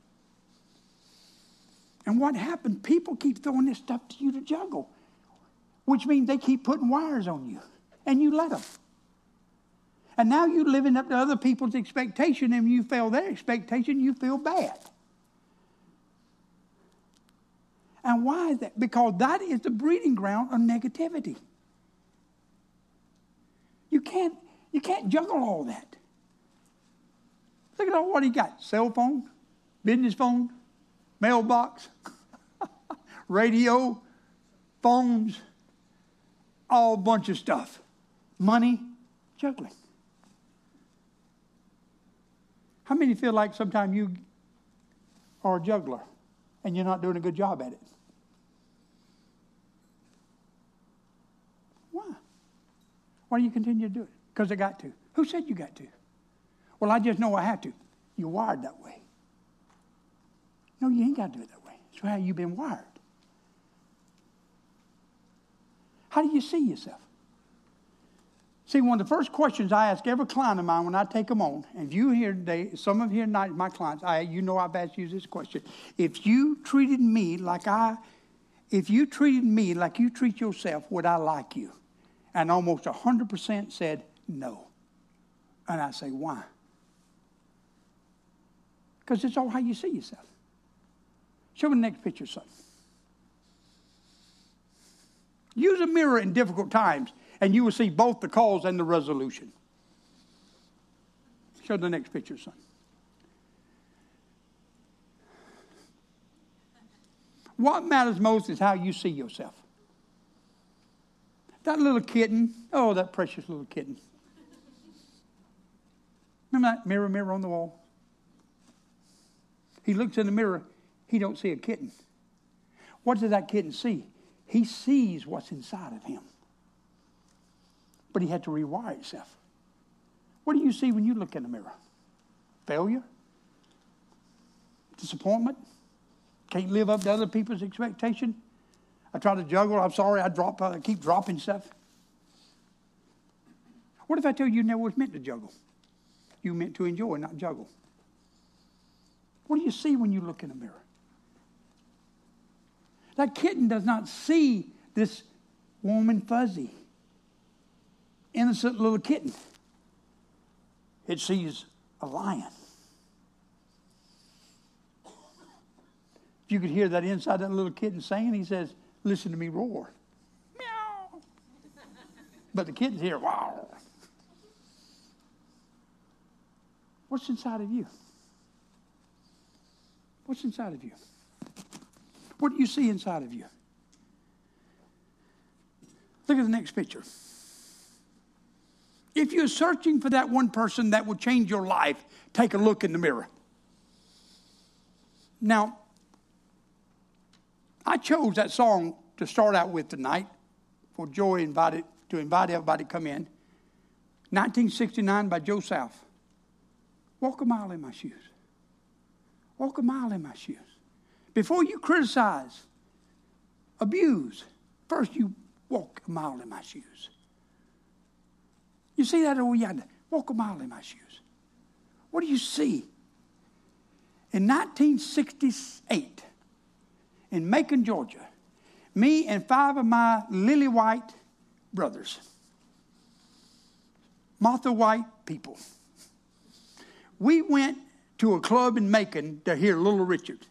[SPEAKER 2] And what happened? People keep throwing this stuff to you to juggle, which means they keep putting wires on you, and you let them. And now you're living up to other people's expectation, and when you fail their expectation, you feel bad. And why is that? Because that is the breeding ground of negativity. You can't, you can't juggle all that. Look at all what he got. Cell phone, business phone, mailbox, radio, phones, all bunch of stuff. money juggling. How many feel like sometimes you are a juggler and you're not doing a good job at it? Why? Why do you continue to do it? Because I got to. Who said you got to? Well, I just know I have to. You're wired that way. No, you ain't got to do it that way. It's how you've been wired. How do you see yourself? See, one of the first questions I ask every client of mine when I take them on, and if you here today, some of you here tonight, my clients, I, you know I've asked you this question. If you treated me like I, if you treated me like you treat yourself, would I like you? And almost one hundred percent said no. And I say, why? Because it's all how you see yourself. Show me the next picture, son. Use a mirror in difficult times, and you will see both the cause and the resolution. Show the next picture, son. What matters most is how you see yourself. That little kitten, oh, that precious little kitten. Remember that mirror, mirror on the wall? He looks in the mirror, he don't see a kitten. What does that kitten see? He sees what's inside of him. But he had to rewire himself. What do you see when you look in the mirror? Failure? Disappointment? Can't live up to other people's expectation? I try to juggle. I'm sorry, I drop. I keep dropping stuff. What if I tell you you never was meant to juggle? You meant to enjoy, not juggle. What do you see when you look in the mirror? That kitten does not see this warm and fuzzy, innocent little kitten. It sees a lion. If you could hear that inside that little kitten saying, he says, listen to me roar. Meow. But the kitten's here, wow. What's inside of you? What's inside of you? What do you see inside of you? Look at the next picture. If you're searching for that one person that will change your life, take a look in the mirror. Now, I chose that song to start out with tonight for Joy invited to invite everybody to come in. nineteen sixty-nine by Joe South. Walk a mile in my shoes. Walk a mile in my shoes. Before you criticize, abuse, first you walk a mile in my shoes. You see that over yonder? Walk a mile in my shoes. What do you see? In nineteen sixty-eight, in Macon, Georgia, me and five of my lily white brothers, Martha White people, we went to a club in Macon to hear Little Richard.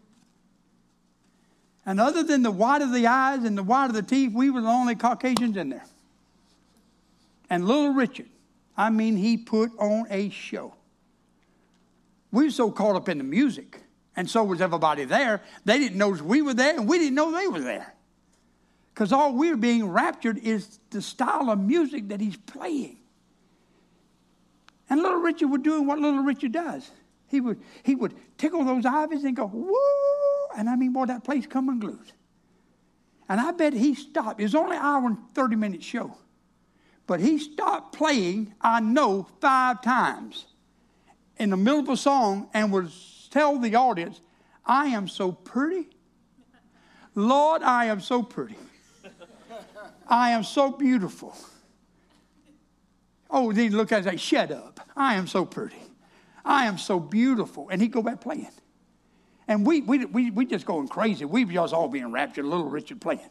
[SPEAKER 2] And other than the white of the eyes and the white of the teeth, we were the only Caucasians in there. And Little Richard, I mean, he put on a show. We were so caught up in the music, and so was everybody there. They didn't notice we were there, and we didn't know they were there. Because all we were being raptured is the style of music that he's playing. And Little Richard was doing what Little Richard does. He would, he would tickle those ivies and go, woo! And I mean, boy, that place come unglued. And I bet he stopped. It was only an hour and thirty minute show. But he stopped playing, I know, five times in the middle of a song and would tell the audience, I am so pretty. Lord, I am so pretty. I am so beautiful. Oh, then he'd look at it and say, shut up. I am so pretty. I am so beautiful. And he'd go back playing. And we we we we just going crazy. We just all being raptured, Little Richard playing.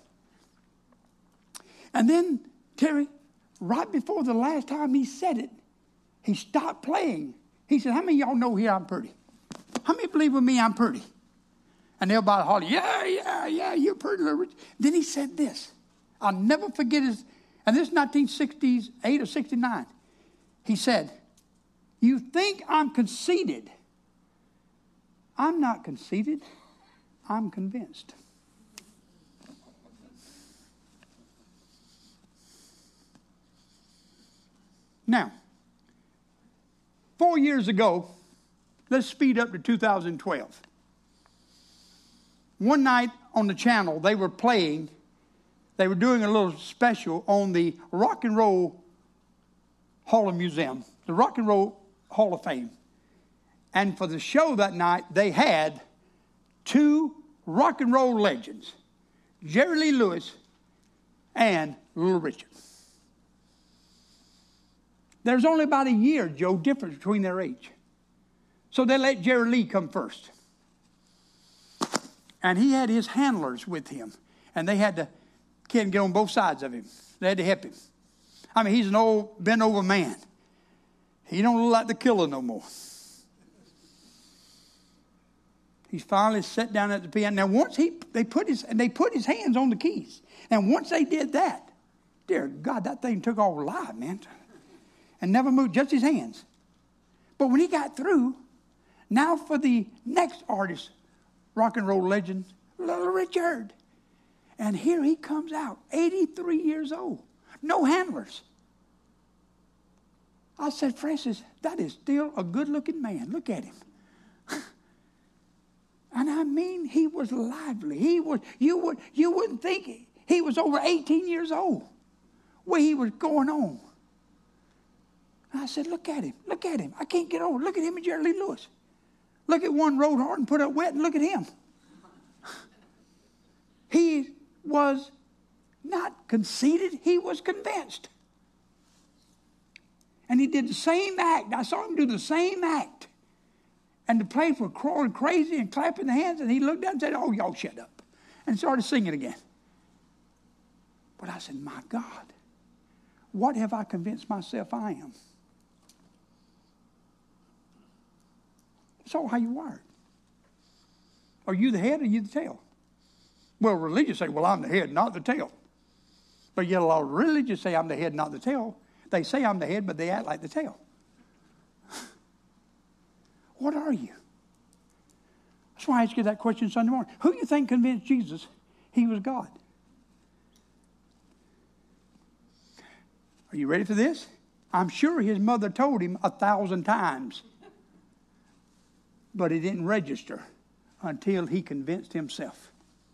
[SPEAKER 2] And then, Terry, right before the last time he said it, he stopped playing. He said, how many of y'all know here I'm pretty? How many believe with me I'm pretty? And everybody hollered, yeah, yeah, yeah, you're pretty, Little Richard. Then he said this. I'll never forget his, and this is nineteen sixty-eight or sixty-nine. He said, you think I'm conceited. I'm not conceited. I'm convinced. Now, four years ago, let's speed up to two thousand twelve. One night on the channel, they were playing, they were doing a little special on the Rock and Roll Hall of Museum, the Rock and Roll Hall of Fame. And for the show that night, they had two rock and roll legends, Jerry Lee Lewis and Little Richard. There's only about a year, Joe, difference between their age. So they let Jerry Lee come first. And he had his handlers with him. And they had to can't get on both sides of him. They had to help him. I mean, he's an old, bent over man. He don't look like the killer no more. He finally sat down at the piano. Now, once he they put his and they put his hands on the keys. And once they did that, dear God, that thing took off alive, man. And never moved, just his hands. But when he got through, now for the next artist, rock and roll legend, Little Richard. And here he comes out, eighty-three years old, no handlers. I said, Francis, that is still a good-looking man. Look at him. And I mean, he was lively. He was, you would, you wouldn't think he, he was over eighteen years old, where he was going on. And I said, look at him, look at him. I can't get over. Look at him and Jerry Lee Lewis. Look at one rode hard and put up wet, and look at him. He was not conceited, he was convinced. And he did the same act. I saw him do the same act. And the place were crawling crazy and clapping their hands, and he looked down and said, oh, y'all shut up. And started singing again. But I said, my God, what have I convinced myself I am? It's all how you're wired. Are you the head or are you the tail? Well, religious say, well, I'm the head, not the tail. But yet a lot of religious say I'm the head, not the tail. They say I'm the head, but they act like the tail. What are you? That's why I asked you that question Sunday morning. Who do you think convinced Jesus he was God? Are you ready for this? I'm sure his mother told him a thousand times. But it didn't register until he convinced himself.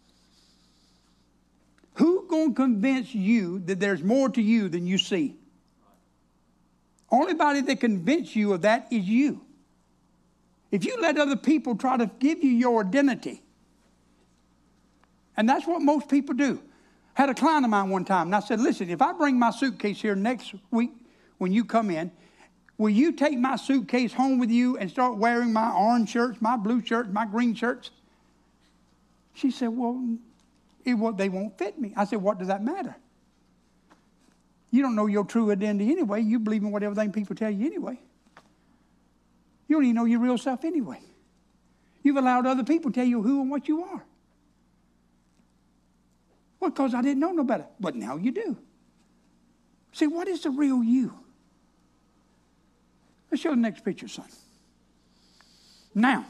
[SPEAKER 2] Who's going to convince you that there's more to you than you see? Only body that convince you of that is you. If you let other people try to give you your identity, and that's what most people do. I had a client of mine one time, and I said, listen, if I bring my suitcase here next week when you come in, will you take my suitcase home with you and start wearing my orange shirts, my blue shirts, my green shirts? She said, well, it, well, they won't fit me. I said, what does that matter? You don't know your true identity anyway. You believe in whatever thing people tell you anyway. You don't even know your real self anyway. You've allowed other people to tell you who and what you are. Well, because I didn't know no better. But now you do. See, what is the real you? Let's show the next picture, son. Now,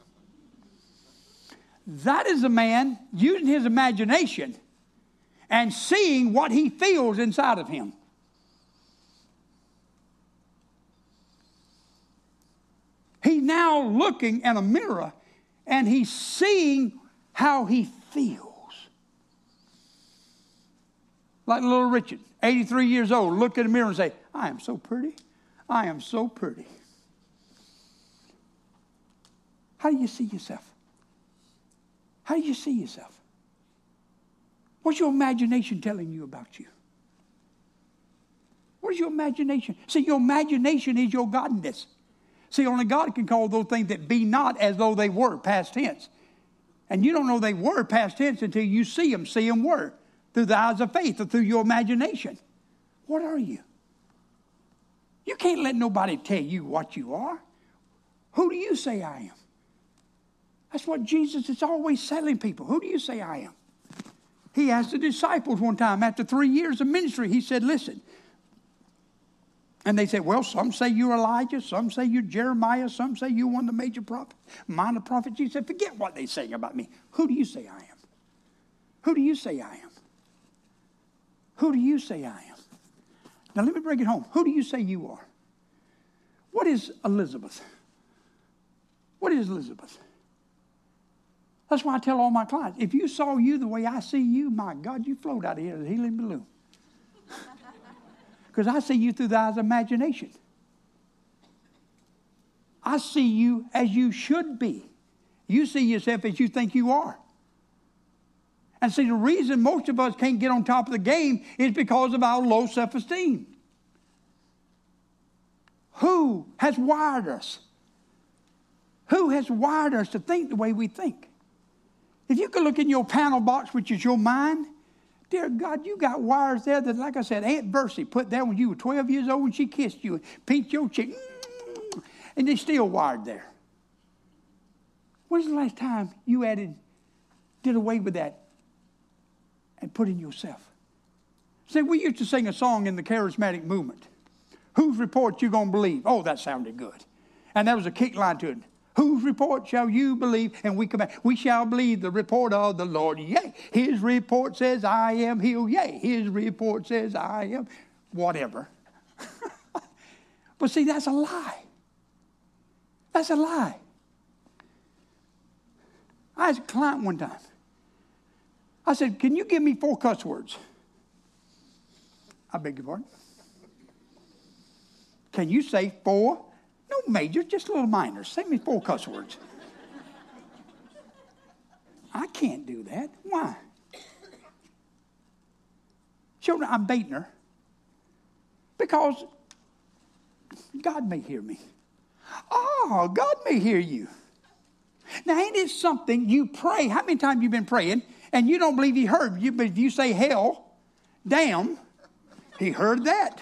[SPEAKER 2] that is a man using his imagination and seeing what he feels inside of him. He's now looking in a mirror and he's seeing how he feels. Like Little Richard, eighty-three years old, look in the mirror and say, I am so pretty. I am so pretty. How do you see yourself? How do you see yourself? What's your imagination telling you about you? What is your imagination? See, your imagination is your godness. See, only God can call those things that be not as though they were, past tense. And you don't know they were past tense until you see them, see them were, through the eyes of faith or through your imagination. What are you? You can't let nobody tell you what you are. Who do you say I am? That's what Jesus is always telling people. Who do you say I am? He asked the disciples one time after three years of ministry, he said, listen. And they said, well, some say you're Elijah, some say you're Jeremiah, some say you're one of the major prophets. Minor prophets. Jesus said, forget what they say about me. Who do you say I am? Who do you say I am? Who do you say I am? Now let me bring it home. Who do you say you are? What is Elizabeth? What is Elizabeth? That's why I tell all my clients, if you saw you the way I see you, my God, you float out of here as a helium balloon. Because I see you through the eyes of imagination. I see you as you should be. You see yourself as you think you are. And see, the reason most of us can't get on top of the game is because of our low self-esteem. Who has wired us? Who has wired us to think the way we think? If you could look in your panel box, which is your mind, dear God, you got wires there that, like I said, Aunt Bercy put there when you were twelve years old when she kissed you and pinched your cheek. And they're still wired there. When's the last time you added, did away with that and put in yourself? See, we used to sing a song in the charismatic movement. Whose report you going to believe? Oh, that sounded good. And there was a kick line to it. Whose report shall you believe? And we command, we shall believe the report of the Lord. Yea, his report says I am healed. Yea, his report says I am whatever. But see, that's a lie. That's a lie. I asked a client one time. I said, can you give me four cuss words? I beg your pardon? Can you say four? No majors, just little minors. Say me four cuss words. I can't do that. Why? Children, I'm baiting her. Because God may hear me. Oh, God may hear you. Now, ain't it something you pray? How many times you been praying and you don't believe he heard you, but if you say hell, damn, he heard that.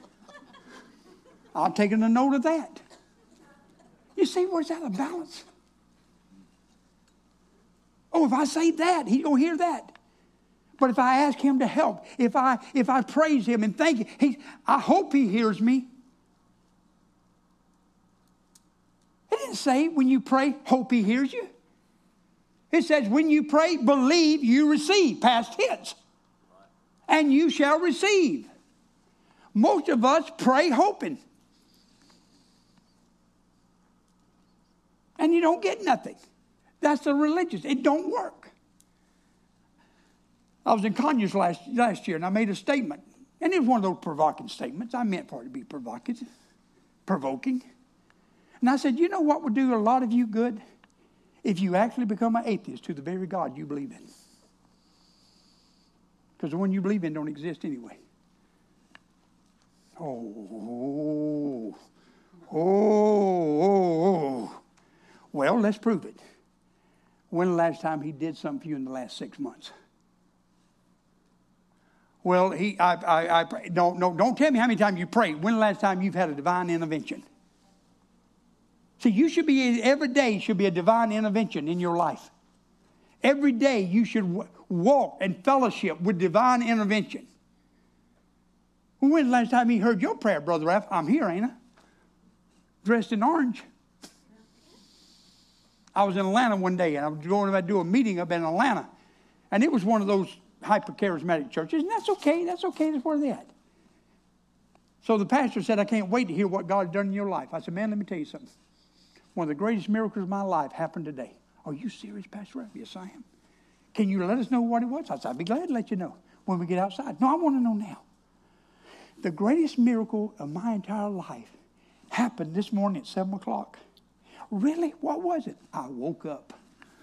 [SPEAKER 2] I'll take a note of that. You see, where's that a balance? Oh, if I say that, he's going to hear that. But if I ask him to help, if I if I praise him and thank him, he, I hope he hears me. It didn't say when you pray, hope he hears you. It says when you pray, believe you receive, past tense. And you shall receive. Most of us pray hoping. And you don't get nothing. That's the religious. It don't work. I was in Conyers last, last year and I made a statement. And it was one of those provoking statements. I meant for it to be provocative, provoking. And I said, you know what would do a lot of you good? If you actually become an atheist to the very God you believe in. Because the one you believe in don't exist anyway. Oh, oh, oh, oh. Well, let's prove it. When the last time he did something for you in the last six months? Well, he, I, I, I, no, no, don't tell me how many times you prayed. When the last time you've had a divine intervention? See, you should be, every day should be a divine intervention in your life. Every day you should w- walk and fellowship with divine intervention. Well, when's the last time he heard your prayer, Brother Ralph? I'm here, ain't I? Dressed in orange. I was in Atlanta one day, and I was going to do a meeting up in Atlanta. And it was one of those hyper-charismatic churches, and that's okay, that's okay, that's where they're at. So the pastor said, I can't wait to hear what God's done in your life. I said, man, let me tell you something. One of the greatest miracles of my life happened today. Are you serious, Pastor Ralph? Yes, I am. Can you let us know what it was? I said, I'd be glad to let you know when we get outside. No, I want to know now. The greatest miracle of my entire life happened this morning at seven o'clock. Really? What was it? I woke up.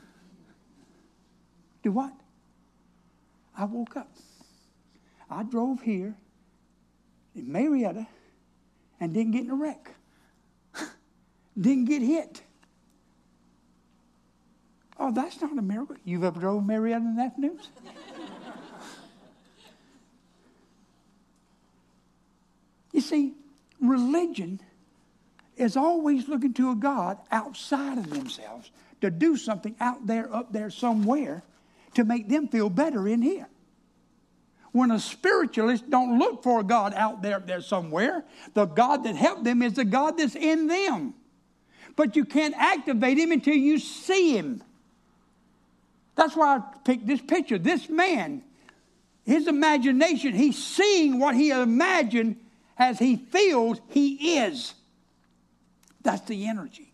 [SPEAKER 2] Do what? I woke up. I drove here in Marietta and didn't get in a wreck. Didn't get hit. Oh, that's not a miracle. You've ever drove Marietta in the afternoons? You see, religion is always looking to a God outside of themselves to do something out there, up there somewhere to make them feel better in here. When a spiritualist don't look for a God out there, up there somewhere, the God that helped them is the God that's in them. But you can't activate him until you see him. That's why I picked this picture. This man, his imagination, he's seeing what he imagined as he feels he is. That's the energy.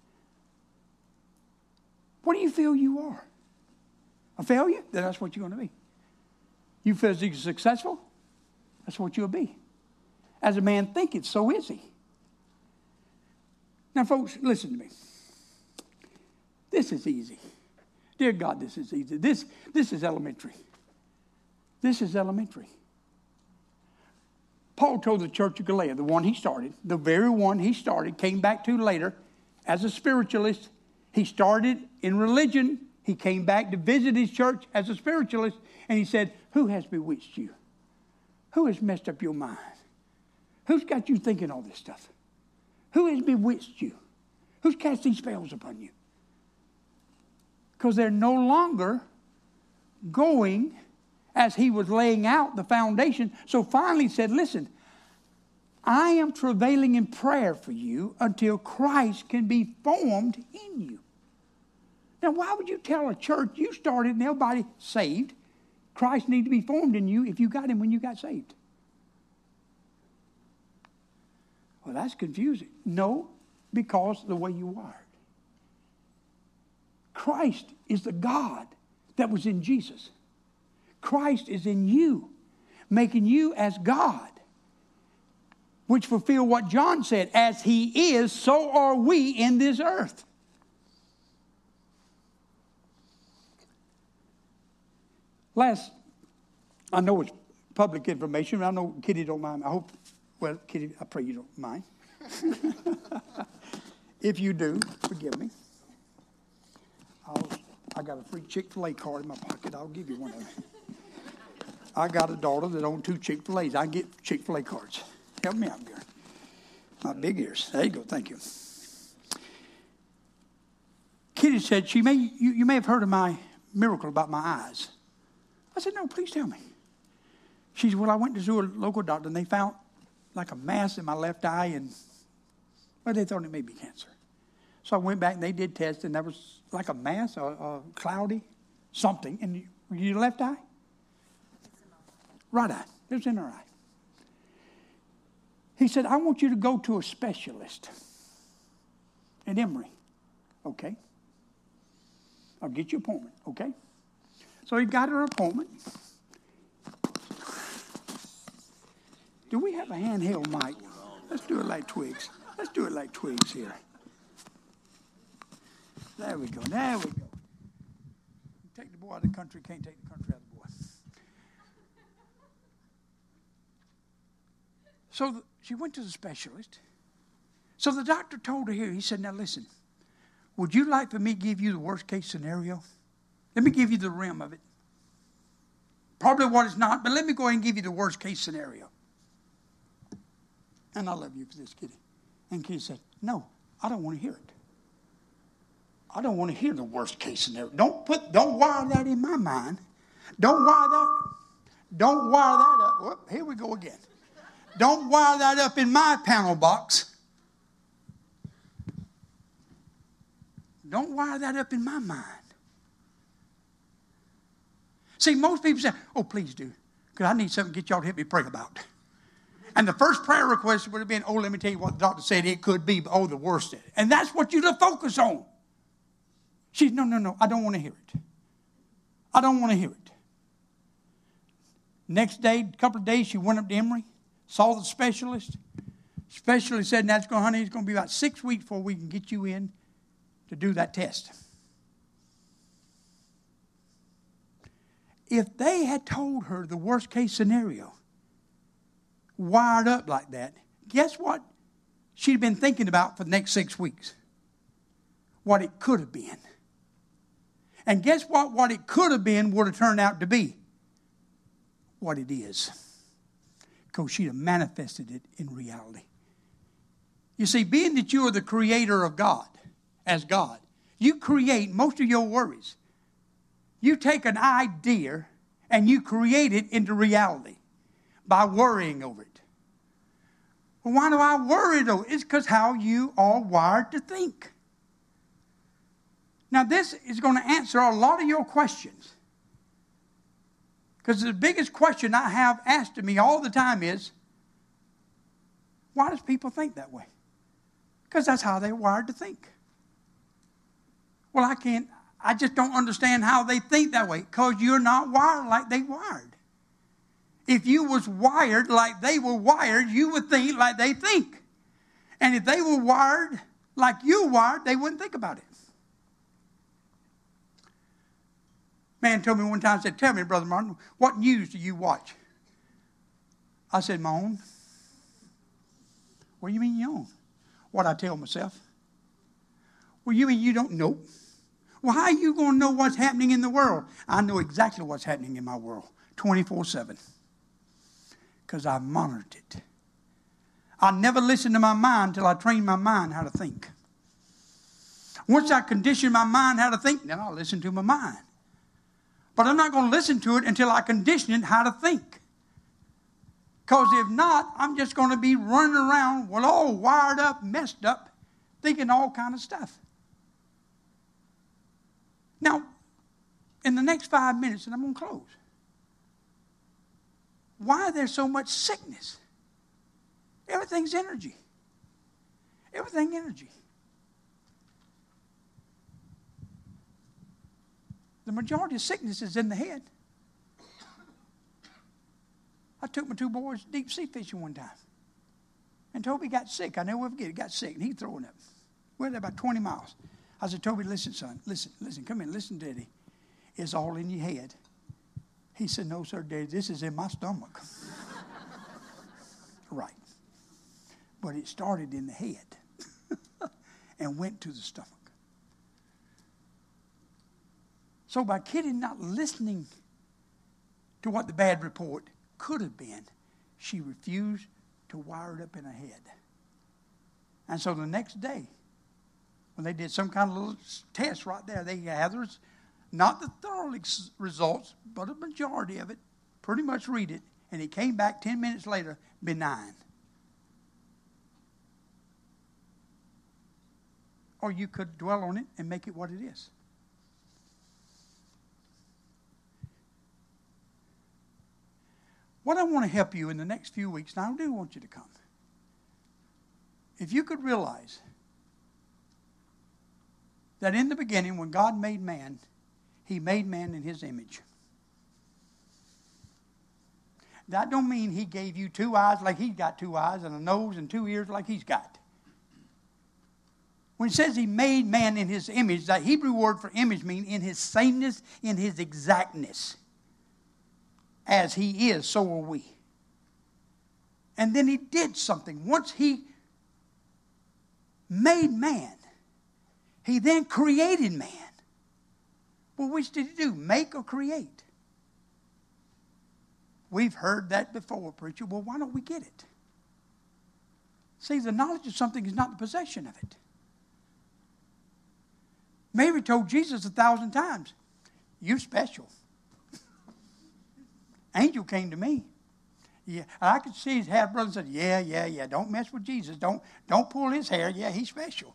[SPEAKER 2] What do you feel you are? A failure? Then that's what you're going to be. You feel you're successful? That's what you'll be. As a man thinketh, so is he. Now, folks, listen to me. This is easy. Dear God, this is easy. This, this is elementary. This is elementary. Paul told the church of Galatia, the one he started, the very one he started, came back to later as a spiritualist. He started in religion. He came back to visit his church as a spiritualist. And he said, who has bewitched you? Who has messed up your mind? Who's got you thinking all this stuff? Who has bewitched you? Who's casting spells upon you? Because they're no longer going as he was laying out the foundation. So finally he said, listen, I am travailing in prayer for you until Christ can be formed in you. Now, why would you tell a church you started and everybody saved, Christ needs to be formed in you if you got him when you got saved? Well, that's confusing. No, because of the way you wired. Christ is the God that was in Jesus. Christ is in you, making you as God, which fulfill what John said, as he is, so are we in this earth. Last, I know it's public information, I know Kitty don't mind. I hope, well, Kitty, I pray you don't mind. If you do, forgive me. I'll, I got a free Chick-fil-A card in my pocket. I'll give you one of them. I got a daughter that owns two Chick-fil-A's. I get Chick-fil-A cards. Help me out, girl. My big ears. There you go. Thank you. Kitty said, she may, you, you may have heard of my miracle about my eyes. I said, no, please tell me. She said, well, I went to see a local doctor, and they found like a mass in my left eye, and well, they thought it may be cancer. So I went back, and they did tests, and there was like a mass, or, or cloudy, something in your left eye. Right eye. It was in her eye. He said, I want you to go to a specialist at Emory. Okay. I'll get you an appointment. Okay. So he got her an appointment. Do we have a handheld mic? Let's do it like Twigs. Let's do it like Twigs here. There we go. There we go. Take the boy out of the country, can't take the country out of the boy. So the, she went to the specialist. So the doctor told her here, he said, now listen, would you like for me to give you the worst case scenario? Let me give you the rim of it. Probably what it's not, but let me go ahead and give you the worst case scenario. And I love you for this, Kitty. And Kitty said, no, I don't want to hear it. I don't want to hear the worst case scenario. Don't put, don't wire that in my mind. Don't wire that, don't wire that up. Whoop, here we go again. Don't wire that up in my panel box. Don't wire that up in my mind. See, most people say, oh, please do, because I need something to get y'all to help me pray about. And the first prayer request would have been, oh, let me tell you what the doctor said it could be, but oh, the worst. And that's what you to focus on. She said, no, no, no, I don't want to hear it. I don't want to hear it. Next day, a couple of days, she went up to Emory, saw the specialist. Specialist said, that's going, honey, it's going to be about six weeks before we can get you in to do that test. If they had told her the worst case scenario, wired up like that, guess what she'd been thinking about for the next six weeks? What it could have been. And guess what? What it could have been would have turned out to be what it is. Because she'd have manifested it in reality. You see, being that you are the creator of God, as God, you create most of your worries. You take an idea and you create it into reality by worrying over it. Well, why do I worry though? It's because how you are wired to think. Now this is going to answer a lot of your questions. Because the biggest question I have asked of me all the time is, Why does people think that way? Because that's how they're wired to think. Well, I can't, I just don't understand how they think that way. Because you're not wired like they wired. If you was wired like they were wired, you would think like they think. And if they were wired like you wired, they wouldn't think about it. Man told me one time, said, tell me, Brother Martin, what news do you watch? I said, my own. What do you mean your own? What I tell myself. Well, you mean you don't know? Well, how are you going to know what's happening in the world? I know exactly what's happening in my world, twenty-four seven. Because I monitored it. I never listened to my mind until I trained my mind how to think. Once I condition my mind how to think, then I'll listen to my mind. But I'm not going to listen to it until I condition it how to think. Because if not, I'm just going to be running around, well, all wired up, messed up, thinking all kind of stuff. Now, in the next five minutes, and I'm going to close. Why is there so much sickness? Everything's energy. Everything energy. The majority of sickness is in the head. I took my two boys deep sea fishing one time. And Toby got sick. I never forget. He got sick and he's throwing up. We were about twenty miles. I said, Toby, listen, son. Listen, listen. Come here. Listen, Daddy. It's all in your head. He said, no, sir, Daddy. This is in my stomach. Right. But it started in the head and went to the stomach. So by Kitty not listening to what the bad report could have been, she refused to wire it up in her head. And so the next day, when they did some kind of little test right there, they gathered not the thorough results, but a majority of it, pretty much read it, and it came back ten minutes later, benign. Or you could dwell on it and make it what it is. What I want to help you in the next few weeks, and I do want you to come. If you could realize that in the beginning, when God made man, He made man in His image. That don't mean He gave you two eyes like He's got two eyes and a nose and two ears like He's got. When it says He made man in His image, that Hebrew word for image means in His sameness, in His exactness. As He is, so are we. And then He did something. Once He made man, He then created man. Well, which did He do? Make or create? We've heard that before, preacher. Well, why don't we get it? See, the knowledge of something is not the possession of it. Mary told Jesus a thousand times, you're special. Angel came to me. Yeah, I could see his half brother said, yeah, yeah, yeah, don't mess with Jesus. Don't, don't pull his hair. Yeah, he's special.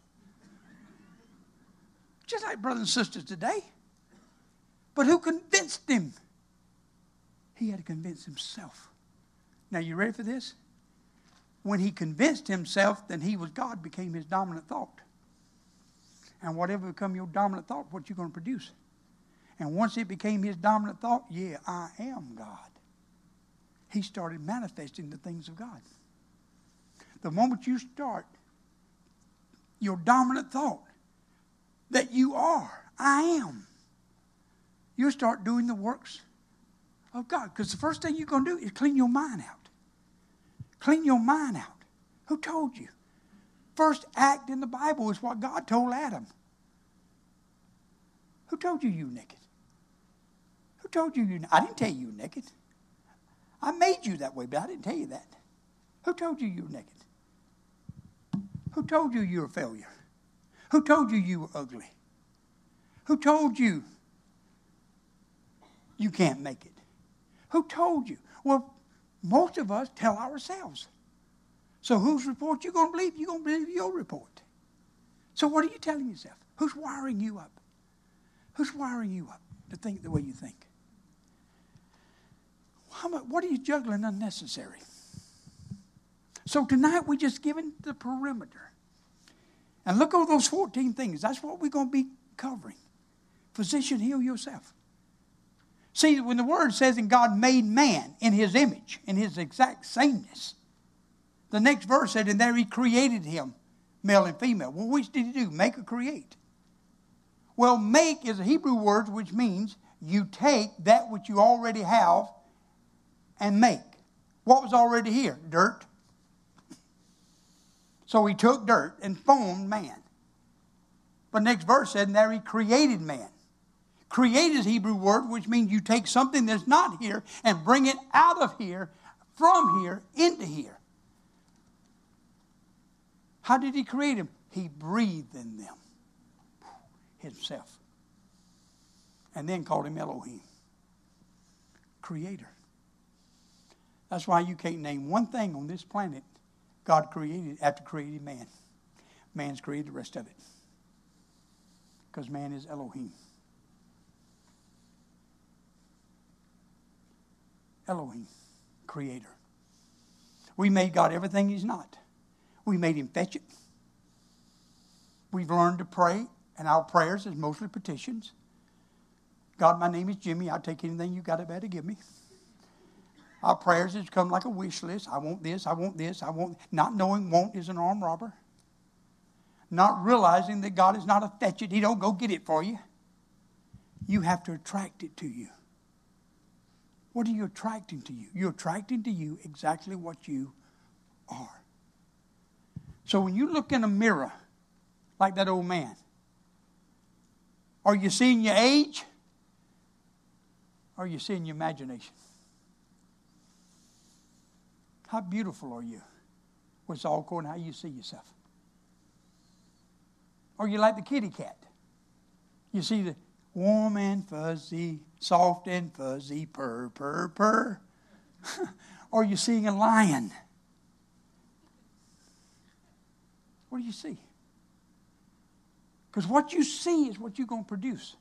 [SPEAKER 2] Just like brothers and sisters today. But who convinced him? He had to convince himself. Now, you ready for this? When he convinced himself that he was God, became his dominant thought. And whatever become your dominant thought, what you going to produce? And once it became his dominant thought, yeah, I am God. He started manifesting the things of God. The moment you start your dominant thought that you are, I am, you'll start doing the works of God. Because the first thing you're going to do is clean your mind out. Clean your mind out. Who told you? First act in the Bible is what God told Adam. Who told you you were naked? Who told you you? I didn't tell you you were naked. I made you that way, but I didn't tell you that. Who told you you were naked? Who told you you were a failure? Who told you you were ugly? Who told you you can't make it? Who told you? Well, most of us tell ourselves. So whose report you going to believe? You're going to believe your report. So what are you telling yourself? Who's wiring you up? Who's wiring you up to think the way you think? How much, what are you juggling unnecessary? So tonight we're just giving the perimeter. And look over those fourteen things. That's what we're going to be covering. Physician, heal yourself. See, when the word says, and God made man in his image, in his exact sameness, the next verse said, and there he created him, male and female. Well, which did he do? Make or create? Well, make is a Hebrew word which means you take that which you already have and make. What was already here? Dirt. So he took dirt and formed man. But next verse said, and there he created man. Create is a Hebrew word which means you take something that's not here and bring it out of here, from here, into here. How did he create him? He breathed in them himself. And then called him Elohim. Creator. That's why you can't name one thing on this planet God created after creating man. Man's created the rest of it. Because man is Elohim. Elohim, creator. We made God everything he's not. We made him fetch it. We've learned to pray, and our prayers is mostly petitions. God, my name is Jimmy. I'll take anything you got to better give me. Our prayers has come like a wish list. I want this, I want this, I want... Not knowing want is an armed robber. Not realizing that God is not a fetch it. He don't go get it for you. You have to attract it to you. What are you attracting to you? You're attracting to you exactly what you are. So when you look in a mirror, like that old man, are you seeing your age? Or are you seeing your imagination? How beautiful are you? Well, it's all according to how you see yourself. Or you like the kitty cat. You see the warm and fuzzy, soft and fuzzy, purr, purr, purr. Or you're seeing a lion. What do you see? Because what you see is what you're going to produce.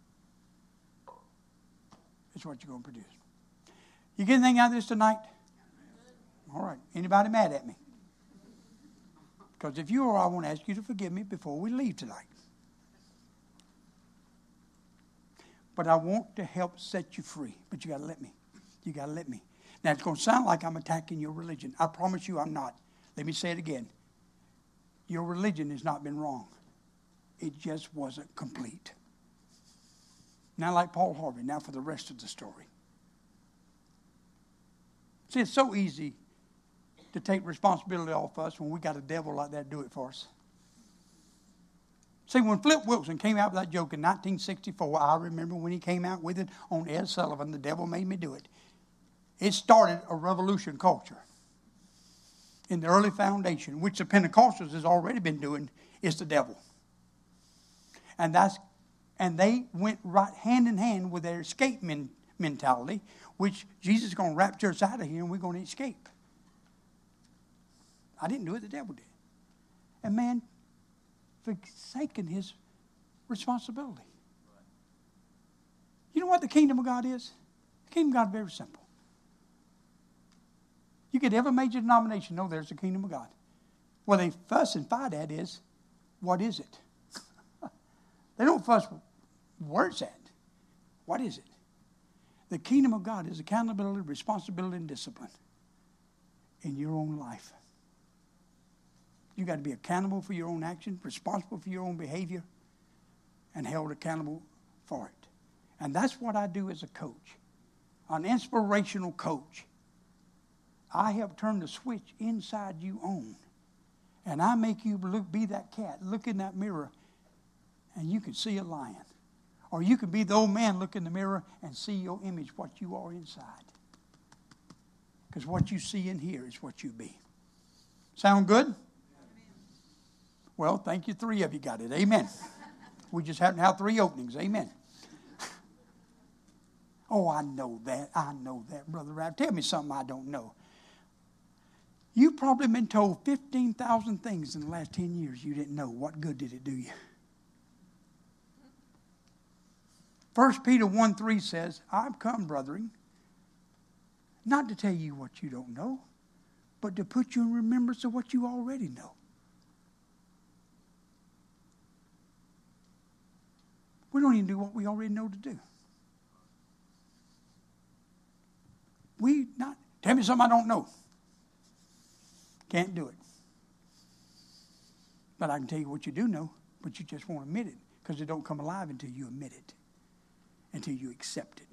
[SPEAKER 2] It's what you're going to produce. You get anything out of this tonight? All right. Anybody mad at me? Because if you are, I want to ask you to forgive me before we leave tonight. But I want to help set you free. But you got to let me. You got to let me. Now, it's going to sound like I'm attacking your religion. I promise you I'm not. Let me say it again. Your religion has not been wrong. It just wasn't complete. Now, like Paul Harvey, now for the rest of the story. See, it's so easy to take responsibility off us when we got a devil like that do it for us. See, when Flip Wilson came out with that joke in nineteen sixty-four, I remember when he came out with it on Ed Sullivan, the devil made me do it. It started a revolution culture in the early foundation, which the Pentecostals has already been doing, is the devil. And that's and they went right hand in hand with their escape men, mentality, which Jesus is going to rapture us out of here and we're going to escape. I didn't do it, the devil did. And man, forsaken his responsibility. You know what the kingdom of God is? The kingdom of God is very simple. You get every major denomination, know there's the kingdom of God. What they fuss and fight at is, what is it? They don't fuss where it's at. What is it? The kingdom of God is accountability, responsibility, and discipline in your own life. You got to be accountable for your own action, responsible for your own behavior, and held accountable for it. And that's what I do as a coach, an inspirational coach. I help turn the switch inside you on, and I make you look, be that cat, look in that mirror, and you can see a lion. Or you can be the old man, look in the mirror and see your image, what you are inside. Because what you see in here is what you be. Sound good? Amen. Well, thank you. Three of you got it. Amen. We just happen to have three openings. Amen. Oh, I know that. I know that, Brother Rab. Tell me something I don't know. You've probably been told fifteen thousand things in the last ten years you didn't know. What good did it do you? First Peter one three says, I've come, brethren, not to tell you what you don't know, but to put you in remembrance of what you already know. We don't even do what we already know to do. We not, tell me something I don't know. Can't do it. But I can tell you what you do know, but you just won't admit it because it don't come alive until you admit it, until you accept it.